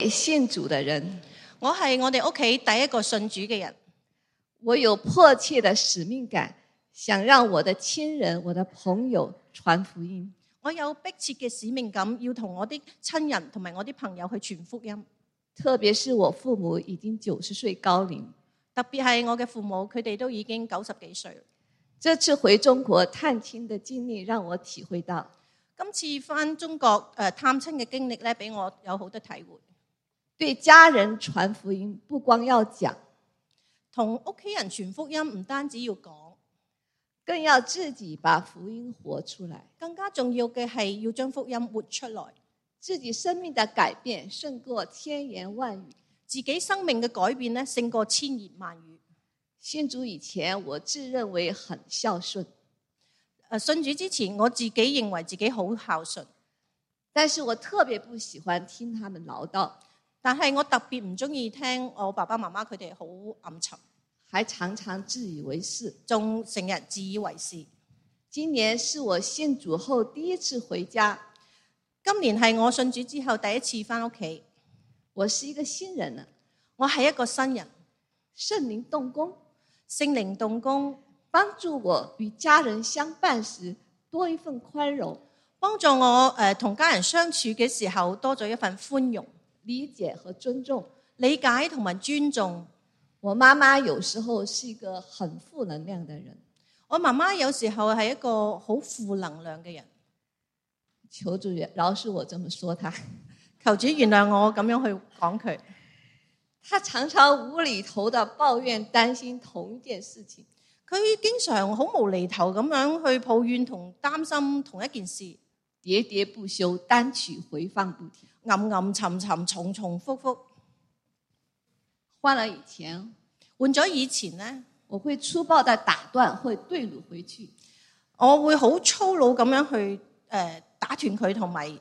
信主的人， 我係我哋屋企第一個信主嘅人。 我有迫切的使命感，想讓我的親人、我的朋友傳福音。 我有迫切嘅使命感，要同我啲親人同埋我啲朋友去傳福音。 特別是我父母已經90歲高齡， 特別係我嘅父母，佢哋都已經90幾歲。 這次回中國探親的經歷，讓我體會到， 今次返中國探親嘅經歷咧，俾我有好多體會。 對家人傳福音，不光要講， 同屋企人傳福音唔單止要講， 更要自己把福音活出來。 更加重要嘅係要將福音活出來。 自己生命的改變勝過千言萬語， 自己生命嘅改變咧勝過千言萬語。 信主以前，我自認為很孝順。 信主之前，我自己認為自己好孝順， 但是我特別不喜歡聽他們嘮叨。 但係我特別唔中意聽我爸爸媽媽佢哋好暗沉， 還常常自以為是， 仲成日自以為是。 今年是我信主後第一次回家， 今年係我信主之後第一次返屋企。 我是一個新人啊， 我係一個新人。 聖靈動工， 聖靈動工， 幫助我與家人相伴時多一份寬容， 幫助我同家人相處嘅時候多咗一份寬容、 理解和尊重， 理解同埋尊重。 我媽媽有時候是一個很負能量的人， 我媽媽有時候係一個好負能量嘅人。 求主饒恕我這麼說她， 求主原諒我咁樣去講佢。 她常常無厘頭的抱怨擔心同一件事情， 佢經常好無厘頭咁樣去抱怨同擔心同一件事， 喋喋不休，單曲回放不停， 暗沉沉，重重複複。 換了以前， 換咗以前呢， 我會粗暴的打斷，會對擄回去。 我會好粗魯咁樣去打斷佢，同埋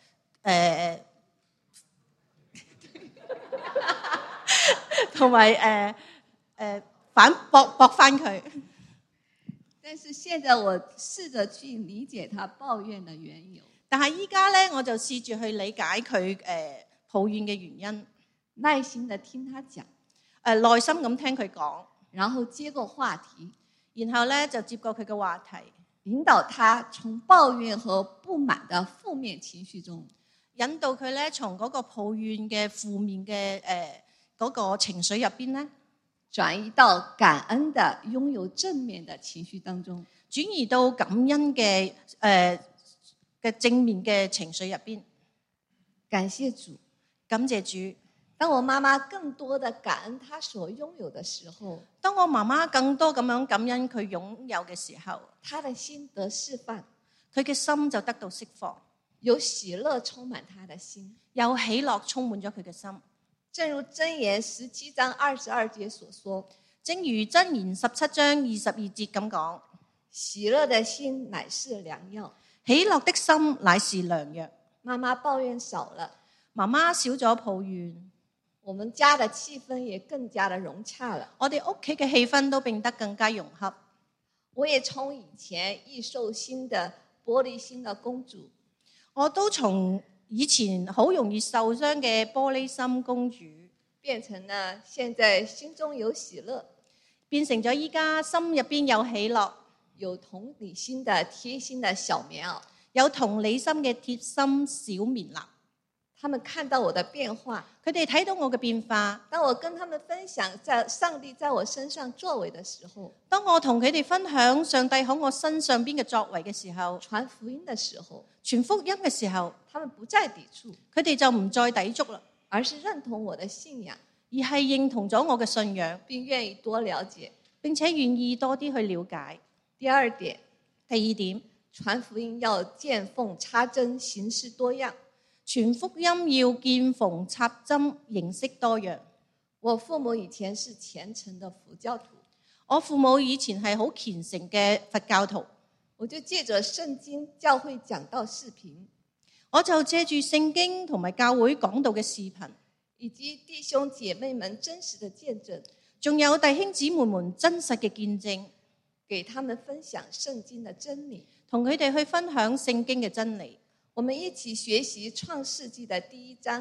同埋反駁翻佢。 但是現在我試着去理解他抱怨的緣由。 但係依家咧，我就試住去理解佢抱怨嘅原因， 耐心的聽他講， 耐心咁聽佢講， 然後接過話題， 然後咧就接過佢嘅話題， 引導他從抱怨和不滿的負面情緒中， 引導佢咧從嗰個抱怨嘅負面嘅嗰個情緒入邊咧， 轉移到感恩的擁有正面的情緒當中， 轉移到感恩嘅正面嘅情緒入邊。 感謝主， 感謝主。 當我媽媽更多的感恩她所擁有的時候， 當我媽媽更多咁樣感恩佢擁有嘅時候， 她的心得釋放， 佢嘅心就得到釋放， 有喜樂充滿她的心， 有喜樂充滿咗佢嘅心。 正如箴言17章22節所說， 正如箴言17章22節咁講， 喜樂的心乃是良藥， 喜樂的心乃是良藥。 媽媽抱怨少了， 媽媽少咗抱怨， 我們家的氣氛也更加的融洽了。 我哋屋企嘅氣氛都變得更加融洽。 我也從以前易受心的玻璃心的公主， 我都從以前好容易受傷嘅玻璃心公主， 變成了現在心中有喜樂， 變成咗依家心入邊有喜樂， 有同理心的貼心的小棉襖， 有同理心嘅貼心小棉襖。 他們看到我的變化， 佢哋睇到我嘅變化。 當我跟他們分享在上帝在我身上作為的時候， 當我同佢哋分享上帝喺我身上邊嘅作為嘅時候， 傳福音的時候， 傳福音嘅時候， 他們不再抵觸， 佢哋就唔再抵觸啦， 而是認同我的信仰， 而係認同咗我嘅信仰， 並願意多了解， 並且願意多啲去了解。 第二點， 第二點， 傳福音要見縫插針，形式多樣。 傳福音要見縫插針，形式多樣。 我父母以前是虔誠的佛教徒， 我父母以前係好虔誠嘅佛教徒， 我就借着聖經教會講道視頻， 我就借住聖經同埋教會講道嘅視頻， 以及弟兄姐妹們真實的見證， 仲有弟兄姊妹們真實嘅見證， 給他們分享聖經的真理， 同佢哋去分享聖經嘅真理。 我們一起學習創世紀的第1章，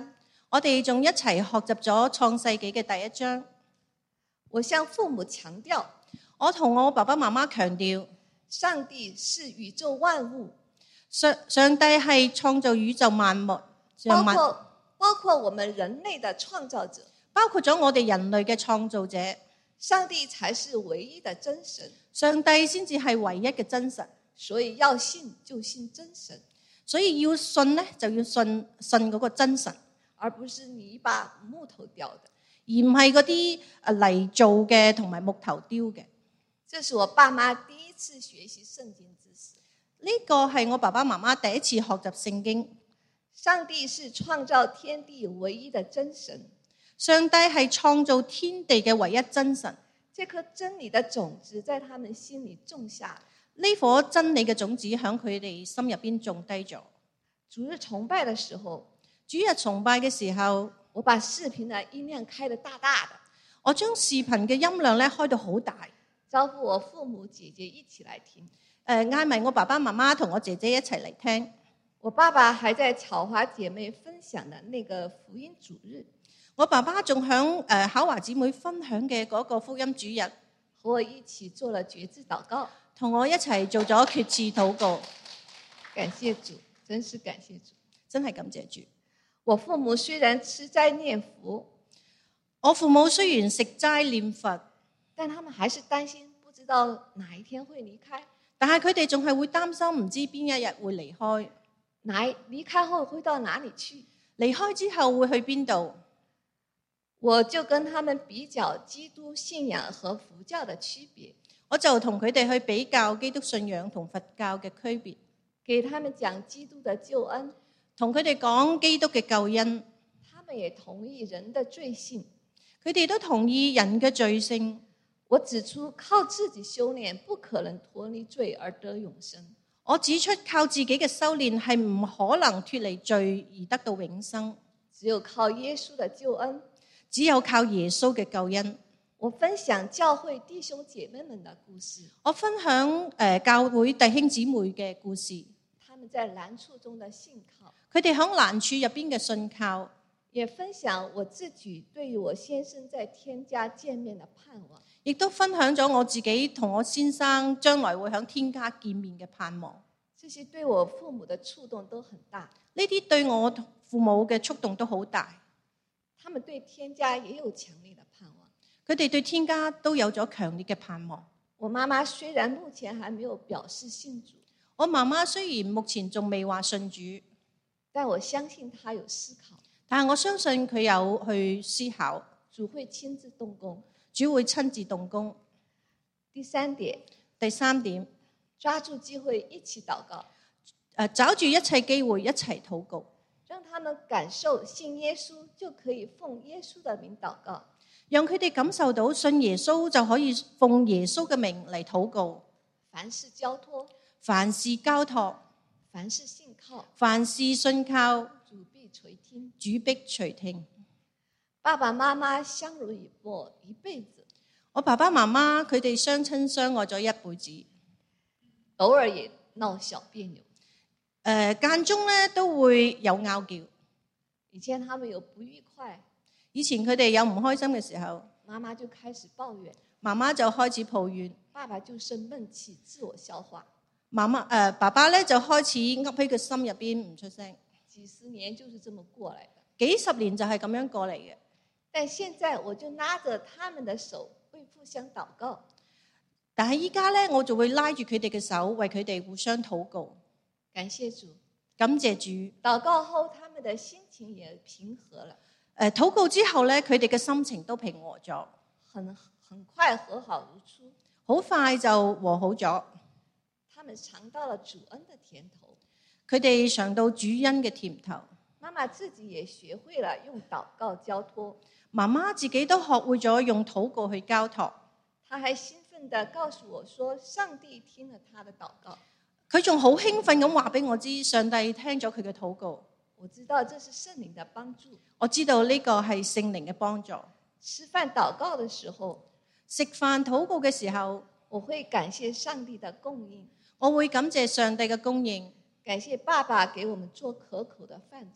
我哋仲一齊學習咗創世紀嘅第一章。 我向父母強調， 我同我爸爸媽媽強調， 上帝是宇宙萬物， 上帝係創造宇宙萬物， 包括我們人類的創造者， 包括咗我哋人類嘅創造者。 上帝才是唯一的真神， 上帝先至係唯一嘅真神， 所以要信就信真神， 所以要信呢，就要信嗰個真神， 而不是泥巴木頭雕的， 而唔係嗰啲泥做嘅同埋木頭雕嘅。 這是我爸媽第一次學習聖經知識。 呢個係我爸爸媽媽第一次學習聖經。 上帝是創造天地唯一的真神， 上帝係創造天地嘅唯一真神。 這顆真理的種子在他們心裏種下， 呢顆真理嘅種子喺佢哋心入邊種低咗。 主日崇拜的時候， 主日崇拜嘅時候， 我把視頻的音量開得大大的， 我將視頻嘅音量咧開到好大， 招呼我父母姐姐一起來聽。 嗌埋我爸爸媽媽同我姐姐一齊嚟聽。 我爸爸還在巧華姐妹分享的那個福音主日， 我爸爸仲響巧華姊妹分享嘅嗰個福音主日， 和我一起做了決志禱告， 同我一齊做咗決志禱告。 感謝主，真是感謝主， 真係感謝主。 我父母雖然吃齋念佛， 我父母雖然食齋念佛， 但他們還是擔心不知道哪一天會離開， 但係佢哋仲係會擔心唔知邊一日會離開。 離開後會到哪裡去？ 離開之後會去邊度？ 我就跟他們比較基督信仰和佛教的區別， 我就同佢哋去比較基督信仰同佛教嘅區別， 給他們講基督的救恩， 同佢哋講基督嘅救恩。 他們也同意人的罪性， 佢哋都同意人嘅罪性。 我指出靠自己修煉不可能脫離罪而得永生。 我指出靠自己嘅修煉係唔可能脫離罪而得到永生， 只有靠耶穌的救恩， 只有靠耶穌嘅救恩。 我分享教會弟兄姐妹們的故事， 我分享教會弟兄姊妹嘅故事， 他們在難處中的信靠， 佢哋喺難處入邊嘅信靠， 也分享我自己對於我先生在天家見面的盼望， 亦都分享咗我自己同我先生將來會喺天家見面嘅盼望。 這些對我父母的觸動都很大， 呢啲對我父母嘅觸動都好大。 他們對天家也有強烈的盼望， 佢哋對天家都有咗強烈嘅盼望。 我媽媽雖然目前還沒有表示信主， 我媽媽雖然目前仲未話信主， 但我相信她有思考， 但係我相信佢有去思考， 主會親自動工， 主會親自動工。 第三點，抓住機會一起禱告， 找住一切機會一齊禱告， 讓他們感受信耶穌就可以奉耶穌的名禱告， 讓佢哋感受到信耶穌就可以奉耶穌嘅名嚟禱告。 凡事交託， 凡事交託， 凡事信靠， 凡事信靠， 主必垂聽， 主必垂聽。 爸爸媽媽相濡以沫一輩子， 我爸爸媽媽佢哋相親相愛咗一輩子， 偶爾也鬧小別扭， 間中咧都會有拗撬。 以前他們有不愉快， 以前佢哋有唔開心嘅時候， 媽媽就開始抱怨， 媽媽就開始抱怨， 爸爸就生悶氣自我消化， 爸爸咧就開始噏喺個心入邊唔出聲。 幾十年就是這麼過來的， 幾十年就係咁樣過嚟嘅。 但現在我就拉着他們的手為互相禱告， 但係依家咧我就會拉住佢哋嘅手為佢哋互相禱告。 感謝主， 感謝主。 禱告後他們的心情也平和了， 禱告之後咧佢哋嘅心情都平和咗， 很快和好如初， 好快就和好咗。 他們嘗到了主恩的甜頭， 佢哋嘗到主恩嘅甜頭。 媽媽自己也學會了用禱告交託， 媽媽自己都學會咗用禱告去交託。 她還興奮地告訴我說，上帝聽了她的禱告。 佢仲好興奮咁話俾我知，上帝聽咗佢嘅禱告。 我知道這是聖靈的幫助， 我知道呢個係聖靈嘅幫助。 吃飯禱告的時候， 食飯禱告嘅時候， 我會感謝上帝的供應， 我會感謝上帝嘅供應， 感謝爸爸給我們做可口的飯菜，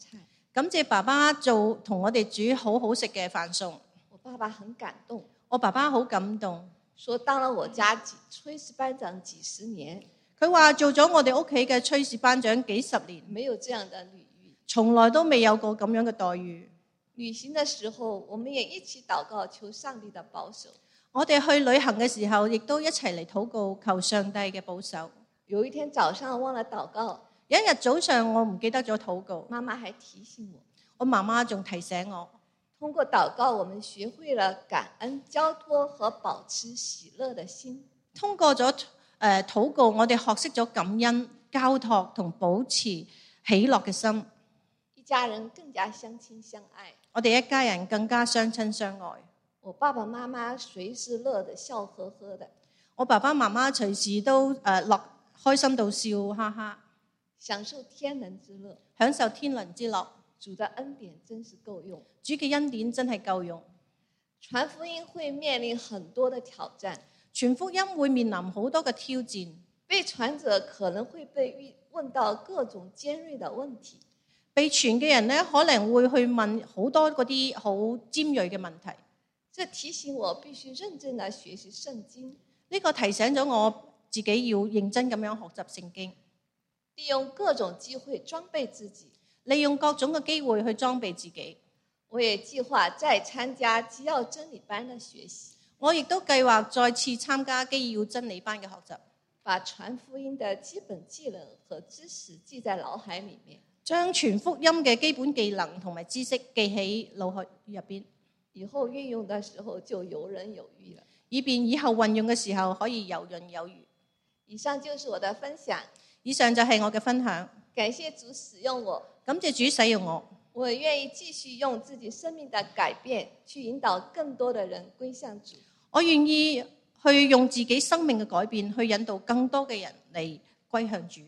感謝爸爸同我哋煮好好食嘅飯餸。 我爸爸很感動， 我爸爸好感動， 說當了我家炊事班長幾十年， 佢話做咗我哋屋企嘅炊事班長幾十年， 沒有這樣的禮遇， 從來都未有過咁樣嘅待遇。 旅行的時候，我們也一起禱告，求上帝的保守。 我哋去旅行嘅時候，亦都一齊嚟禱告，求上帝嘅保守。 有一天早上忘了禱告， 有一日早上我唔記得咗禱告， 媽媽還提醒我， 我媽媽仲提醒我。 通過禱告，我們學會了感恩、交託和保持喜樂的心。 通過咗禱告，我哋學識咗感恩、交託同保持喜樂嘅心。 一家人更加相親相愛， 我哋一家人更加相親相愛。 我爸爸媽媽隨時樂得笑呵呵的， 我爸爸媽媽隨時都開心到笑哈哈， 享受天倫之樂， 享受天倫之樂。 主的恩典真是夠用， 主嘅恩典真係夠用。 傳福音會面臨很多的挑戰， 傳福音會面臨好多嘅挑戰， 被傳者可能會被問到各種尖銳的問題， 被傳嘅人呢，可能會去問好多嗰啲好尖銳嘅問題。 這提醒我必須認真地學習聖經， 呢個提醒咗我自己要認真咁樣學習聖經， 利用各種機會裝備自己， 利用各種嘅機會去裝備自己。 我也計劃再參加基要真理班的學習， 我亦都計劃再次參加基要真理班嘅學習， 把傳福音的基本技能和知識記在腦海裡面， 將傳福音嘅基本技能同埋知識記喺腦海入邊， 以後運用的時候就游刃有餘了， 以便以後運用嘅時候可以游刃有餘。 以上就是我的分享， 以上就係我嘅分享。 感謝主使用我， 感謝主使用我， 我也願意繼續用自己生命的改變去引導更多的人歸向主。 我願意去用自己生命嘅改變去引導更多嘅人嚟歸向主。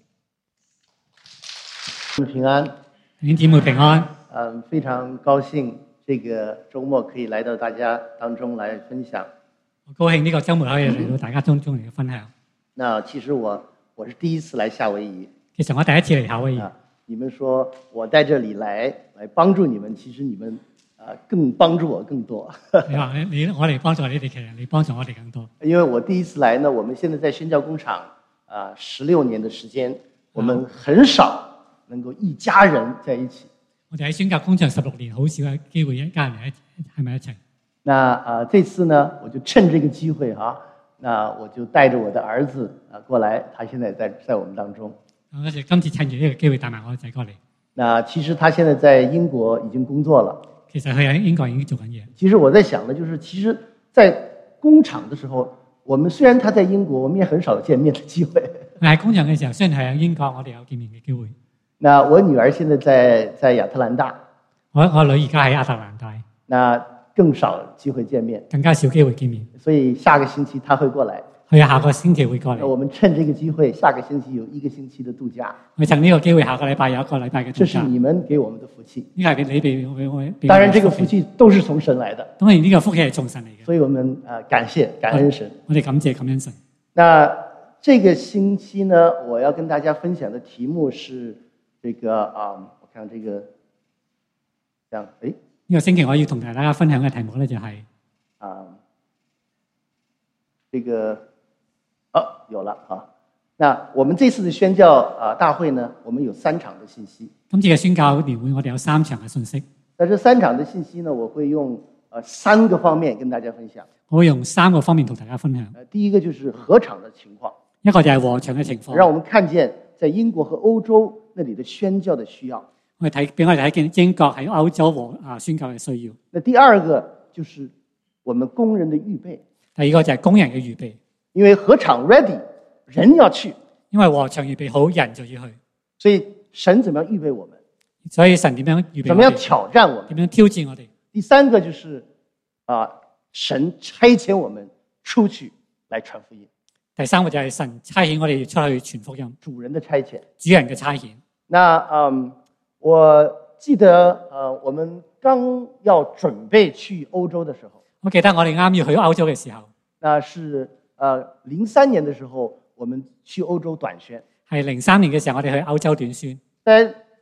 平安， 弟兄姊妹平安。 非常高興這個周末可以來到大家當中來分享。 我高興呢個週末可以嚟到大家當中嚟嘅分享。 那其實我是第一次來夏威夷。 其實我第一次嚟夏威夷。 你們說我在這裡來幫助你們，其實你們更幫助我更多。 你話我嚟幫助你哋，其實你幫助我哋更多。 因為我第一次來呢，我們現在在宣教工廠16年的時間，我們很少能夠一家人在一起。 我哋喺宣教工場16年，好少有機會一家人喺埋一齊。 那這次呢，我就趁這個機會那我就帶着我的兒子過來，他現在在我們當中。 我就今次趁住呢個機會帶埋我個仔過嚟。 那其實他現在在英國已經工作了。 其實佢喺英國已經做緊嘢。 其實我在想呢，就是其實，在工廠的時候，我們雖然他在英國，我們也很少有見面的機會。 喺工場嘅時候，雖然係喺英國，我哋有見面嘅機會。 那我女兒現在在亞特蘭大， 我女而家喺亞特蘭大， 那更少機會見面， 更加少機會見面。 所以下個星期她會過來。 佢下個星期會過嚟。 我們趁這個機會，下個星期有1個星期的度假。 我趁呢個機會，下個禮拜有1個禮拜嘅度假。 這是你們給我們的福氣。 呢個係你哋當然，這個福氣都是從神來的。 當然，呢個福氣係從神嚟嘅。 所以我們感恩神。 我哋感恩神。 那這個星期呢，我要跟大家分享的題目是這個我看這個，這樣， 呢個星期我要同大家分享嘅題目呢，就係這個。有了啊！那我們這次的宣教大會呢，我們有3場的信息。 今次嘅宣教年會，我哋有3場嘅信息。 在這3場的信息呢，我會用3個方面跟大家分享。 我會用3個方面同大家分享。 第一個就是禾場的情況， 一個就係禾場嘅情況， 讓我們看見在英國和歐洲那裡的宣教的需要。 我哋睇見英國喺歐洲和宣教嘅需要。 那第二個就是我們工人的預備。 第二個就係工人嘅預備。 因為禾場 ready， 人要去。 因為禾場預備好，人就要去。 所以神怎麼樣預備我們？ 所以神點樣預備我哋？ 怎麼樣挑戰我們？ 點樣挑戰我哋？ 第三個就是神差遣我們出去來傳福音。 第三個就係神差遣我哋出去傳福音。 主人的差遣。 主人嘅差遣。 那我記得我們剛要準備去歐洲的時候， 我記得我哋啱要去歐洲嘅時候， 那是03年的時候，我們去歐洲短宣。 係03年嘅時候，我哋去歐洲短宣。 在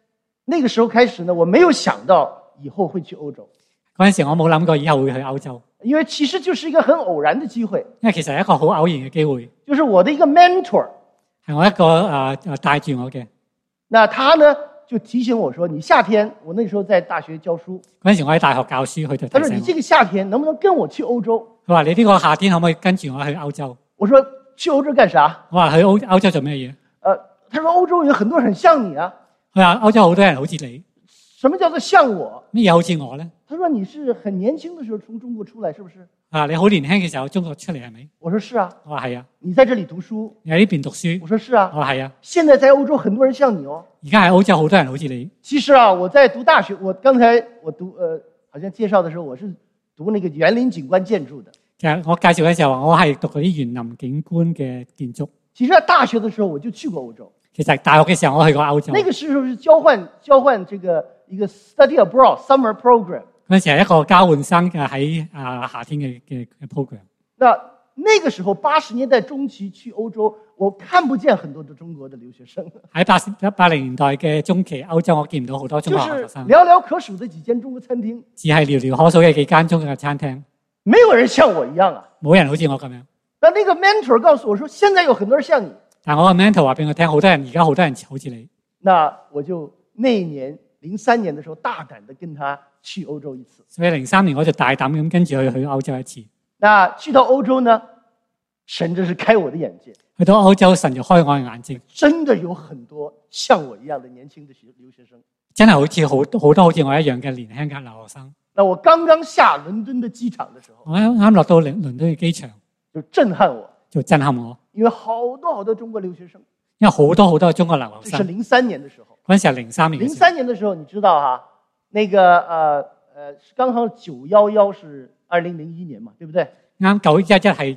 那个時候開始呢，我沒有想到以後會去歐洲， 嗰陣時我冇諗過以後會去歐洲， 因為其實就是一個很偶然的機會， 因為其實係一個好偶然嘅機會， 就是我的一個 mentor， 係我一個帶住我嘅。 那他呢就提醒我說，你夏天，我那時候在大學教書， 嗰陣時我喺大學教書，佢就他說提醒你這個夏天能不能跟我去歐洲？ 我，佢話你呢個夏天可唔可以跟住我去歐洲？ 我說去歐洲幹啥？ 我話去歐洲做咩嘢？ 他說歐洲有很多人很像你啊。 佢話歐洲好多人好似你， 什麼叫做像我？ 乜嘢好似我咧？ 他說你是很年輕的時候從中國出來，是不是？ 你好年輕嘅時候中國出嚟係咪？ 我說是啊。 我話係啊。 你在這裡讀書？ 你喺呢邊讀書？ 我說是啊。 我話係啊。 現在在歐洲很多人像你哦。 而家喺歐洲好多人好似你。 其實啊，我在讀大學，我剛才我讀好像介紹的時候，我是讀那個園林景觀建築的。 其實我介紹嘅時候，我係讀嗰啲園林景觀嘅建築。 其實在大學的時候我就去過歐洲。 其實大學嘅時候我去過歐洲。 那個時候是交換這個一個 study abroad summer program。 嗰陣時係一個交換生嘅喺夏天嘅 program。 那個時候80年代中期去歐洲，我看不見很多的中國的留學生。 喺80年代嘅中期，歐洲我見唔到好多中國學生。 就是寥寥可數的幾間中國餐廳。 只係寥寥可數嘅幾間中國嘅餐廳。 沒有人像我一樣啊！ 冇人好似我咁樣。 那個 mentor 告訴我說，現在有很多人像你。 但我個 mentor 話俾我聽，好多人而家好多人好似你。 那我就那一年03年的時候，大膽的跟他去歐洲一次。 所以03年我就大膽咁跟住佢去歐洲一次。 那去到歐洲呢，神真是開我的眼界。 去到歐洲，神就開我嘅眼睛。 真的有很多像我一樣的年輕的留學生。 真係好似好多好似我一樣嘅年輕嘅留學生。 那我剛剛下倫敦的機場的時候， 我啱落到倫敦嘅機場， 就震撼我，因為好多中國留學生， 因為好多中國留學生。 這是03年的時候。 嗰陣時係03年。 03年的時候，你知道哈，那個剛好911是2001年嘛，對不對？ 啱911係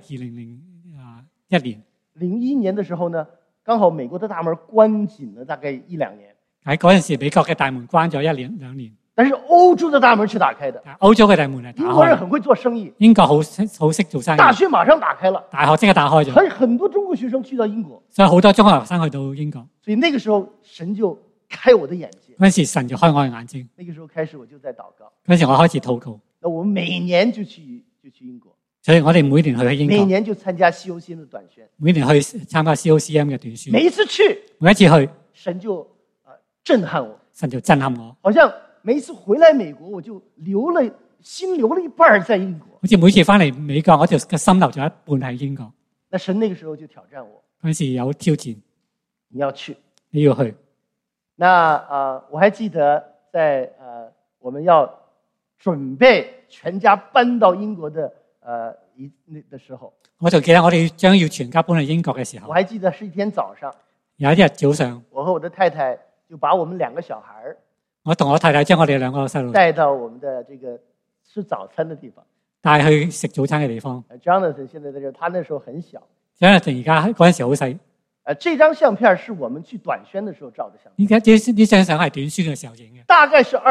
2001年。 01年的時候呢，剛好美國的大門關緊了大概1-2年。 喺嗰陣時，美國嘅大門關咗1年2年。 但是歐洲的大門是打開的。 歐洲嘅大門係打開。 英國人很會做生意。 英國好識做生意。 大學馬上打開了。 大學即刻打開咗。 很多中國學生去到英國。 所以好多中國學生去到英國。 所以那個時候神就開我的眼界。 嗰陣時神就開我嘅眼睛。 那個時候開始我就在禱告。 嗰陣時我開始禱告。 那我們每年就去英國。 所以我哋每年去英國。 每年就參加 COCM 的短宣。 每年去參加 COCM 嘅短宣。 每一次去，神就震撼我。 神就震撼我。 好像每一次回來美國，我就心留了一半在英國。 好似每次翻嚟美國，我就個心留咗一半喺英國。 那神那個時候就挑戰我。 嗰陣時有挑戰， 你要去。 你要去。 那我還記得在我們要準備全家搬到英國的時候， 我就記得我哋將要全家搬去英國嘅時候。 我還記得是一天早上。 有一日早上， 我和我的太太就把我們2個小孩， 我同我太太將我哋2個細路帶到我們的這個吃早餐的地方， 帶去食早餐嘅地方。 Jonathan 現在在這，他那時候很小。 Jonathan 而家嗰陣時好細。 這張相片是我們去短宣的時候照的相片。 依家呢張相係短宣嘅時候影嘅。 大概是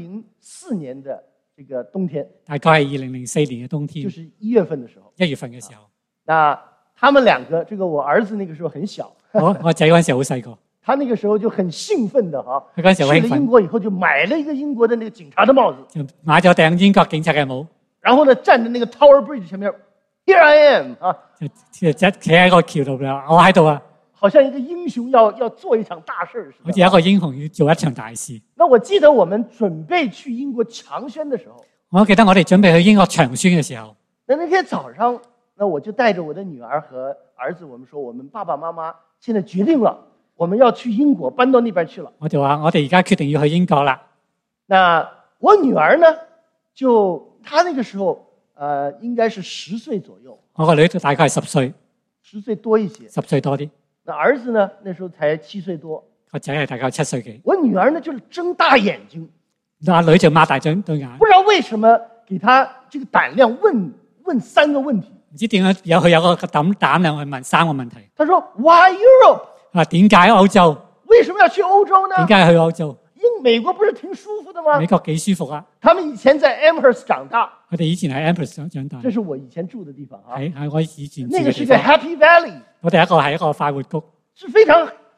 2004年的這個冬天。 大概係2004年嘅冬天。 就是1月份的時候。 1月份嘅時候。 那他們2個，這個我兒子那個時候很小。 我仔嗰陣時好細個。 他那個時候就很興奮的哈。 佢嗰陣時好興奮。 去了英國以後就買了一個英國的那個警察的帽子。 就買咗頂英國警察嘅帽。 然後呢，站在那個 Tower Bridge 前面 ，Here I am 啊。 就企喺個橋度啦，我喺度啊。 好像一個英雄要做一場大事似的。 好似一個英雄要做一場大事。 那我記得我們準備去英國長宣的時候， 我記得我哋準備去英國長宣嘅時候， 那天早上，那我就帶着我的女兒和兒子，我們說我們爸爸媽媽現在決定了，我們要去英國，搬到那邊去了。 我就話我哋而家決定要去英國啦。 那我女兒呢，她那個時候應該是10歲左右。 我個女大概係10歲 ，10歲多一些 ，10歲多啲。 那兒子呢？那時候才7歲多。 個仔係大概7歲幾。 我女兒呢，就是睜大眼睛。 阿女就擘大對眼。 不知道為什麼給她這個膽量問3個問題。 唔知點解佢有個膽量去問3個問題。 他說 ：Why Europe？ 點解歐洲？ 為什麼要去歐洲呢？ 點解去歐洲？ 美國不是挺舒服的嗎？ 美國幾舒服啊！ 他們以前在 Amherst 長大。 佢哋以前喺 Amherst 長大。 這是我以前住的地方啊。 係我以前住嘅地方。 那個是個 Happy Valley。 我哋係一個快活谷。 是非常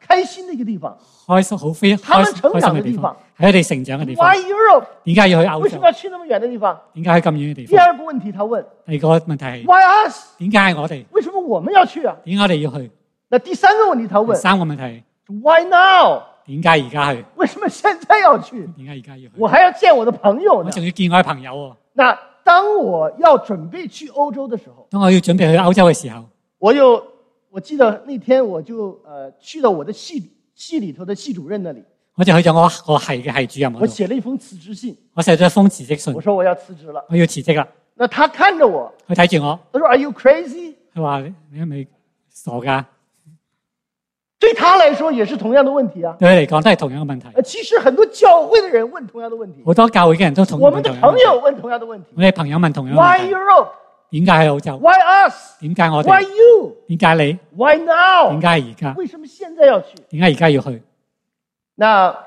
开心的一个地方， 開心好非他們開成長開心嘅地的地方方，係佢哋成長嘅地方。 Why Europe？ 點解要去歐洲為什麼？要去那麼遠的地方？ 點解去咁遠嘅地第方？ 二個問題，他問第二個問題係 Why us？ 點解係我哋？ 為什麼我們要去啊？ 點解我哋要去？ 那第三個問題，他第問三個問題係 Why now？ 點解而家去？ 為什麼現在要去？ 點解而家要去？ 我還要見我的朋友呢。 我仲要見我嘅朋友喎。 那當我要準備去歐洲的時候， 當我要準備去歐洲嘅時候， 我記得那天我就去了我的系裏頭的系主任那裡， 我就去咗我系嘅系主任嗰我度， 寫了一封辭職信， 我寫咗一封辭職信我，說我要辭職了。 我要辭職啦。 那他看着我， 佢睇住我， 他說 Are you crazy？ 佢話你係咪傻㗎？ 對他來說也是同樣的問題啊。 對佢嚟講都係同樣嘅問題。 其實很多教會的人問同樣的問題， 好多教會嘅人都同我們的問同樣嘅問題。 朋友問同樣的問題。 我哋朋友問同樣嘅 Why 問題。 Europe？ 點解喺澳洲？ Why us？ 點解我 Why 哋？ you？ 點解你？ Why now？ 點解而家？ 為什麼現在要去？ 點解而家要去？ 那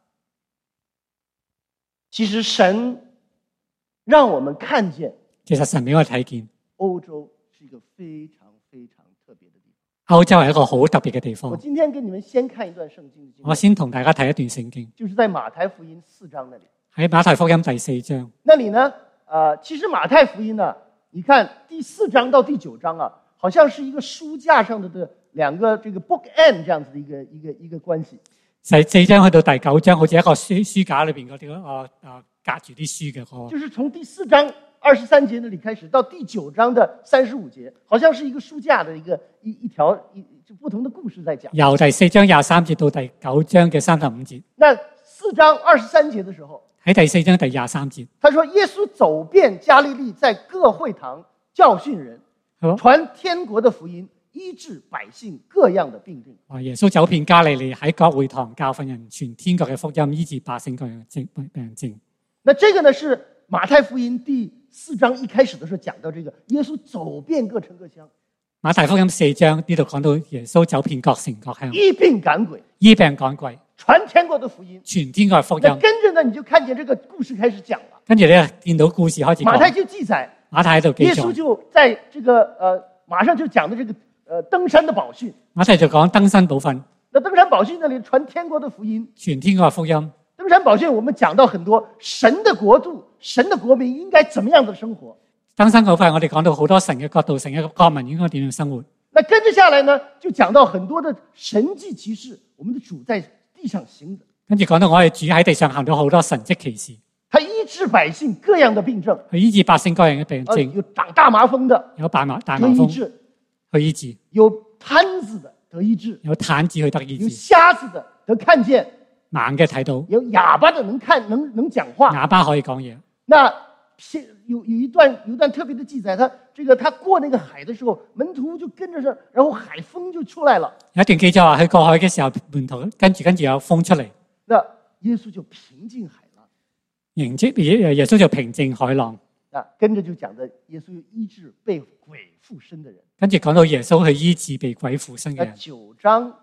其實神讓我們看見其實神俾我哋睇見， 歐洲是一個非常非常特別的地方。 歐洲係一個好特別嘅地我方。 今天跟你們先看一段聖經的經我文， 先同大家睇一段聖經， 就是在馬太福音4章那裡。 喺馬太福音第4章。 那裡呢，其實馬太福音呢，你看第4章到第9章啊，好像是一個書架上的兩個這個 bookend 這樣子的一個關係。 第4章去到第9章，好似一個書架裏邊嗰啲隔住啲書嘅個。 就是從第4章23節那裡開始，到第9章的35節，好像是一個書架的一條不同的故事在講。 由第4章23節到第9章嘅35節。 那4章23節的時候， 喺第4章第23節， 他說耶穌走遍加利利，在各會堂教訓人，傳天國的福音，醫治百姓各樣的病症。 話耶穌走遍加利利，喺各會堂教訓人，傳天國嘅福音，醫治百姓各樣嘅病症。 那這個呢，是馬太福音第4章一開始的時候講到這個耶穌走遍各城各鄉。 馬太福音4章呢度講到耶穌走遍各城各鄉， 醫病趕鬼， 醫病趕鬼， 傳天國的福音， 傳天國嘅福那音。 跟着呢，你就看見這個故事開始講了。 跟住你見到故事開始講， 馬太就記載， 馬太喺度記耶穌載， 就在這個馬上就講的這個登山的寶訓。 馬太就講登山寶訓， 那登山寶訓那裡傳天國的福音， 傳天國嘅福音。 登山寶訓我們講到很多神的國度、神的國民應該怎麼樣的生活。 登山寶訓我哋講到好多神嘅國度，神嘅國民應該點樣生活。 那跟着下來呢，就講到很多的神蹟奇事，我們的主在地上行的。 跟住講到我哋主喺地上行到好多神蹟奇事， 他醫治百姓各樣的病症， 去醫治百姓各樣嘅病症， 有長大麻風的有大麻得醫風治， 去醫治， 有癱子的得醫治， 有癱子去得醫有治， 瞎子的得看見， 盲嘅睇到， 有啞巴的能看能講話。 啞巴可以講嘢。 那有一段特別的記載，他過那個海的時候，門徒就跟着上，然後海風就出來了。 有一段記載話，佢過海嘅時候，門徒跟住有風出嚟， 那耶穌就平靜海浪， 迎接耶穌就平靜海浪。 那跟着就講的耶穌醫治被鬼附身的人。 跟住講到耶穌去醫治被鬼附身嘅那人。 9章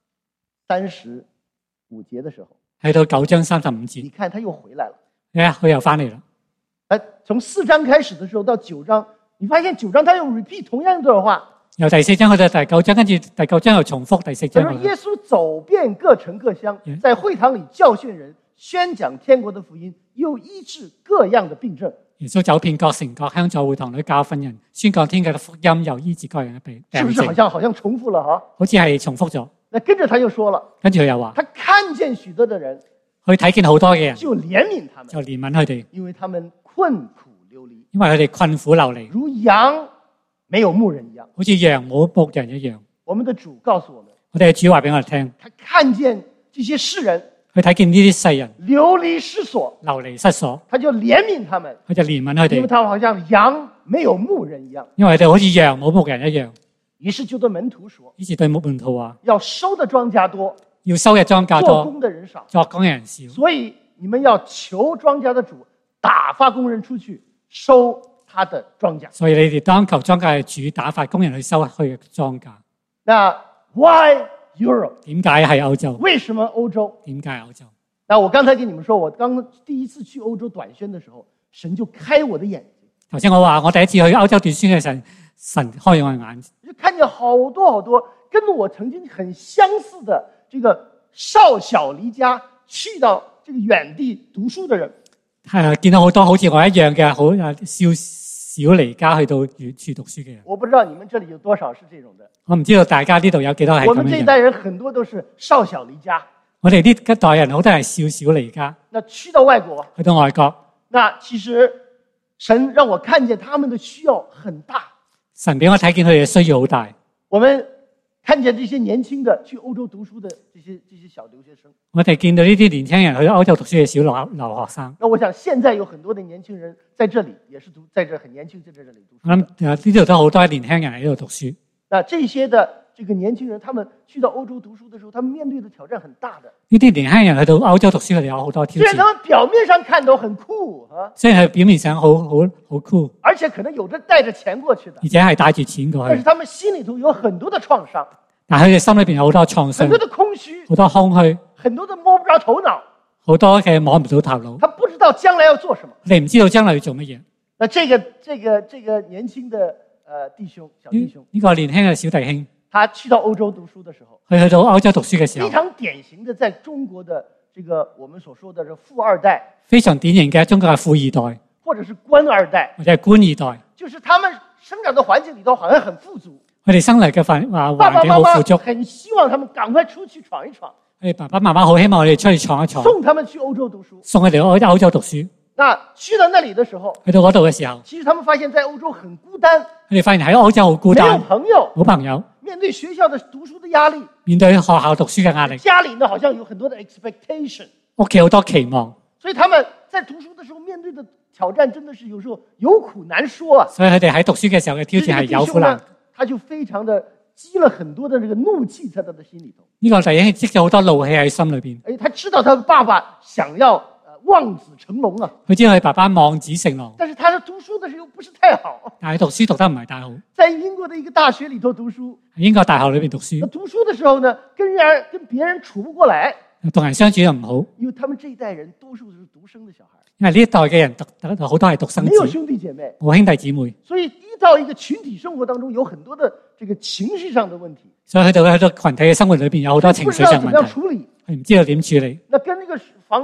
35節的時候， 去到9章35 你節， 看他又回來了。 佢又翻嚟啦。 從4章開始的時候到9章，你發現9章他又 repeat 同樣一段話。 由第4章去到第9章，跟住第9章又重複第4章。 他說耶穌走遍各城各鄉，在會堂裡教訓人，宣講天國的福音，又醫治各樣的病症。 耶穌走遍各城各鄉，在會堂裏教訓人，宣講天國的福音，又醫治各樣嘅病是不是好像重複了哈？ 好似係重複咗。 那跟着他又說了， 跟住佢又話， 他看見許多的人， 佢睇見好多嘅人， 就憐憫他們， 就憐憫佢哋， 因為他們困苦流離， 因為佢哋困苦流離， 如羊沒有牧人一樣。 好似羊冇牧人一樣。 我們的主告訴我們， 我哋嘅主話俾我哋聽， 他看見這些世人佢睇見呢啲世人流離失所， 流離失所， 他就憐憫他們， 佢就憐憫佢因為哋， 他們好像羊沒有牧人一樣。 因為佢哋好似羊冇牧人一樣。 於是就對門徒說， 於是對門徒話， 要收的莊稼多， 要收嘅莊稼做多， 工的人少， 作工嘅人少， 所以你們要求莊稼的主打發工人出去收他的莊稼。 所以你哋當求莊稼嘅主打發工人去收佢嘅莊稼。 那 Why Europe？ 點解係歐洲？ 為什麼歐洲？ 點解係歐洲？ 那我剛才跟你們說，我剛第一次去歐洲短宣的時候，神就開我的眼睛。 頭先我話我第一次去歐洲短宣嘅時候，神開我嘅眼睛， 就看見好多跟我曾經很相似的这个少小離家去到這個遠地讀書的人。 見到好多好似我一樣嘅好少少離家去到遠處讀書嘅人。 我不知道你們這裡有多少是這種的。 我唔知道大家呢度有幾多係咁樣嘅。 我們這一代人很多都是少小離家。 我哋呢一代人好多係少少離家。 那去到外國， 去到外國， 那其實神讓我看見他們的需要很大。 神俾我睇見佢哋嘅需要好大。 我們看見這些年輕的去歐洲讀書的這些小留學生。 我哋見到呢啲年輕人去歐洲讀書嘅小留學生。 那我想現在有很多的年輕人在這裡，也是在這很年輕在這裡讀書。 我諗呢度都好多年輕人喺度讀書。 那這些的這個年輕人，他們去到歐洲讀書的時候，他們面對的挑戰很大的。 呢啲年輕人去到歐洲讀書，佢哋有好多挑戰。 雖然他們表面上看都很酷啊， 雖然係表面上好酷， 而且可能有的帶着錢過去的， 而且係帶住錢過去。 但是他們心裡頭有很多的創傷， 但係佢哋心裏邊有好多創傷， 很多的空虛， 好多空虛， 很多的摸不着頭腦， 好多嘅摸唔到頭腦。 他不知道將來要做什麼。 你唔知道將來要做乜嘢。 那這個年輕的弟兄小弟兄， 呢個年輕嘅小弟兄， 他去到歐洲讀書的時候， 佢去到歐洲讀書嘅時候， 非常典型的在中國的這個我們所說的這富二代， 非常典型嘅中國嘅富二代， 或者是官二代， 或者係官二代， 就是他們生長的環境裡頭好像很富足， 佢哋生嚟嘅環境好富足， 爸爸媽媽很希望他們趕快出去闖一闖， 佢哋爸爸媽媽好希望佢哋出去闖一闖， 送他們去歐洲讀書， 送佢哋去歐洲讀書。 那去到那裡的時候， 去到嗰度嘅時候， 其實他們發現在歐洲很孤單， 佢哋發現喺歐洲好孤單， 沒有朋友， 冇朋友， 面對學校的讀書的壓力， 面對學校讀書嘅壓力， 家裡呢好像有很多的 expectation， 屋企好多期望， 所以他們在讀書的時候面對的挑戰真的是有時候有苦難說啊。 所以佢哋喺讀書嘅時候嘅挑戰係有苦難。 他就非常的積了很多的這個怒氣在他的心裡頭。 呢個弟兄積咗好多怒氣喺心裏邊。 他知道他爸爸想要望子成龍啊， 佢知道佢爸爸望子成龍， 但是他讀書的時候不是太好， 但係讀書讀得唔係太好。 在英國的一個大學裡頭讀書， 喺英國大學裏邊讀書， 讀書的時候呢，跟別人處不過來， 同人相處又唔好， 因為他們這一代人多數是獨生的小孩， 因為呢一代嘅人好多係獨生子， 沒有兄弟姐妹， 冇兄弟姊妹， 所以一到一個群體生活當中，有很多的這個情緒上的問題， 所以去到群體嘅生活裏邊有好多情緒上問題， 處理， 佢唔知道點處理。 那跟那個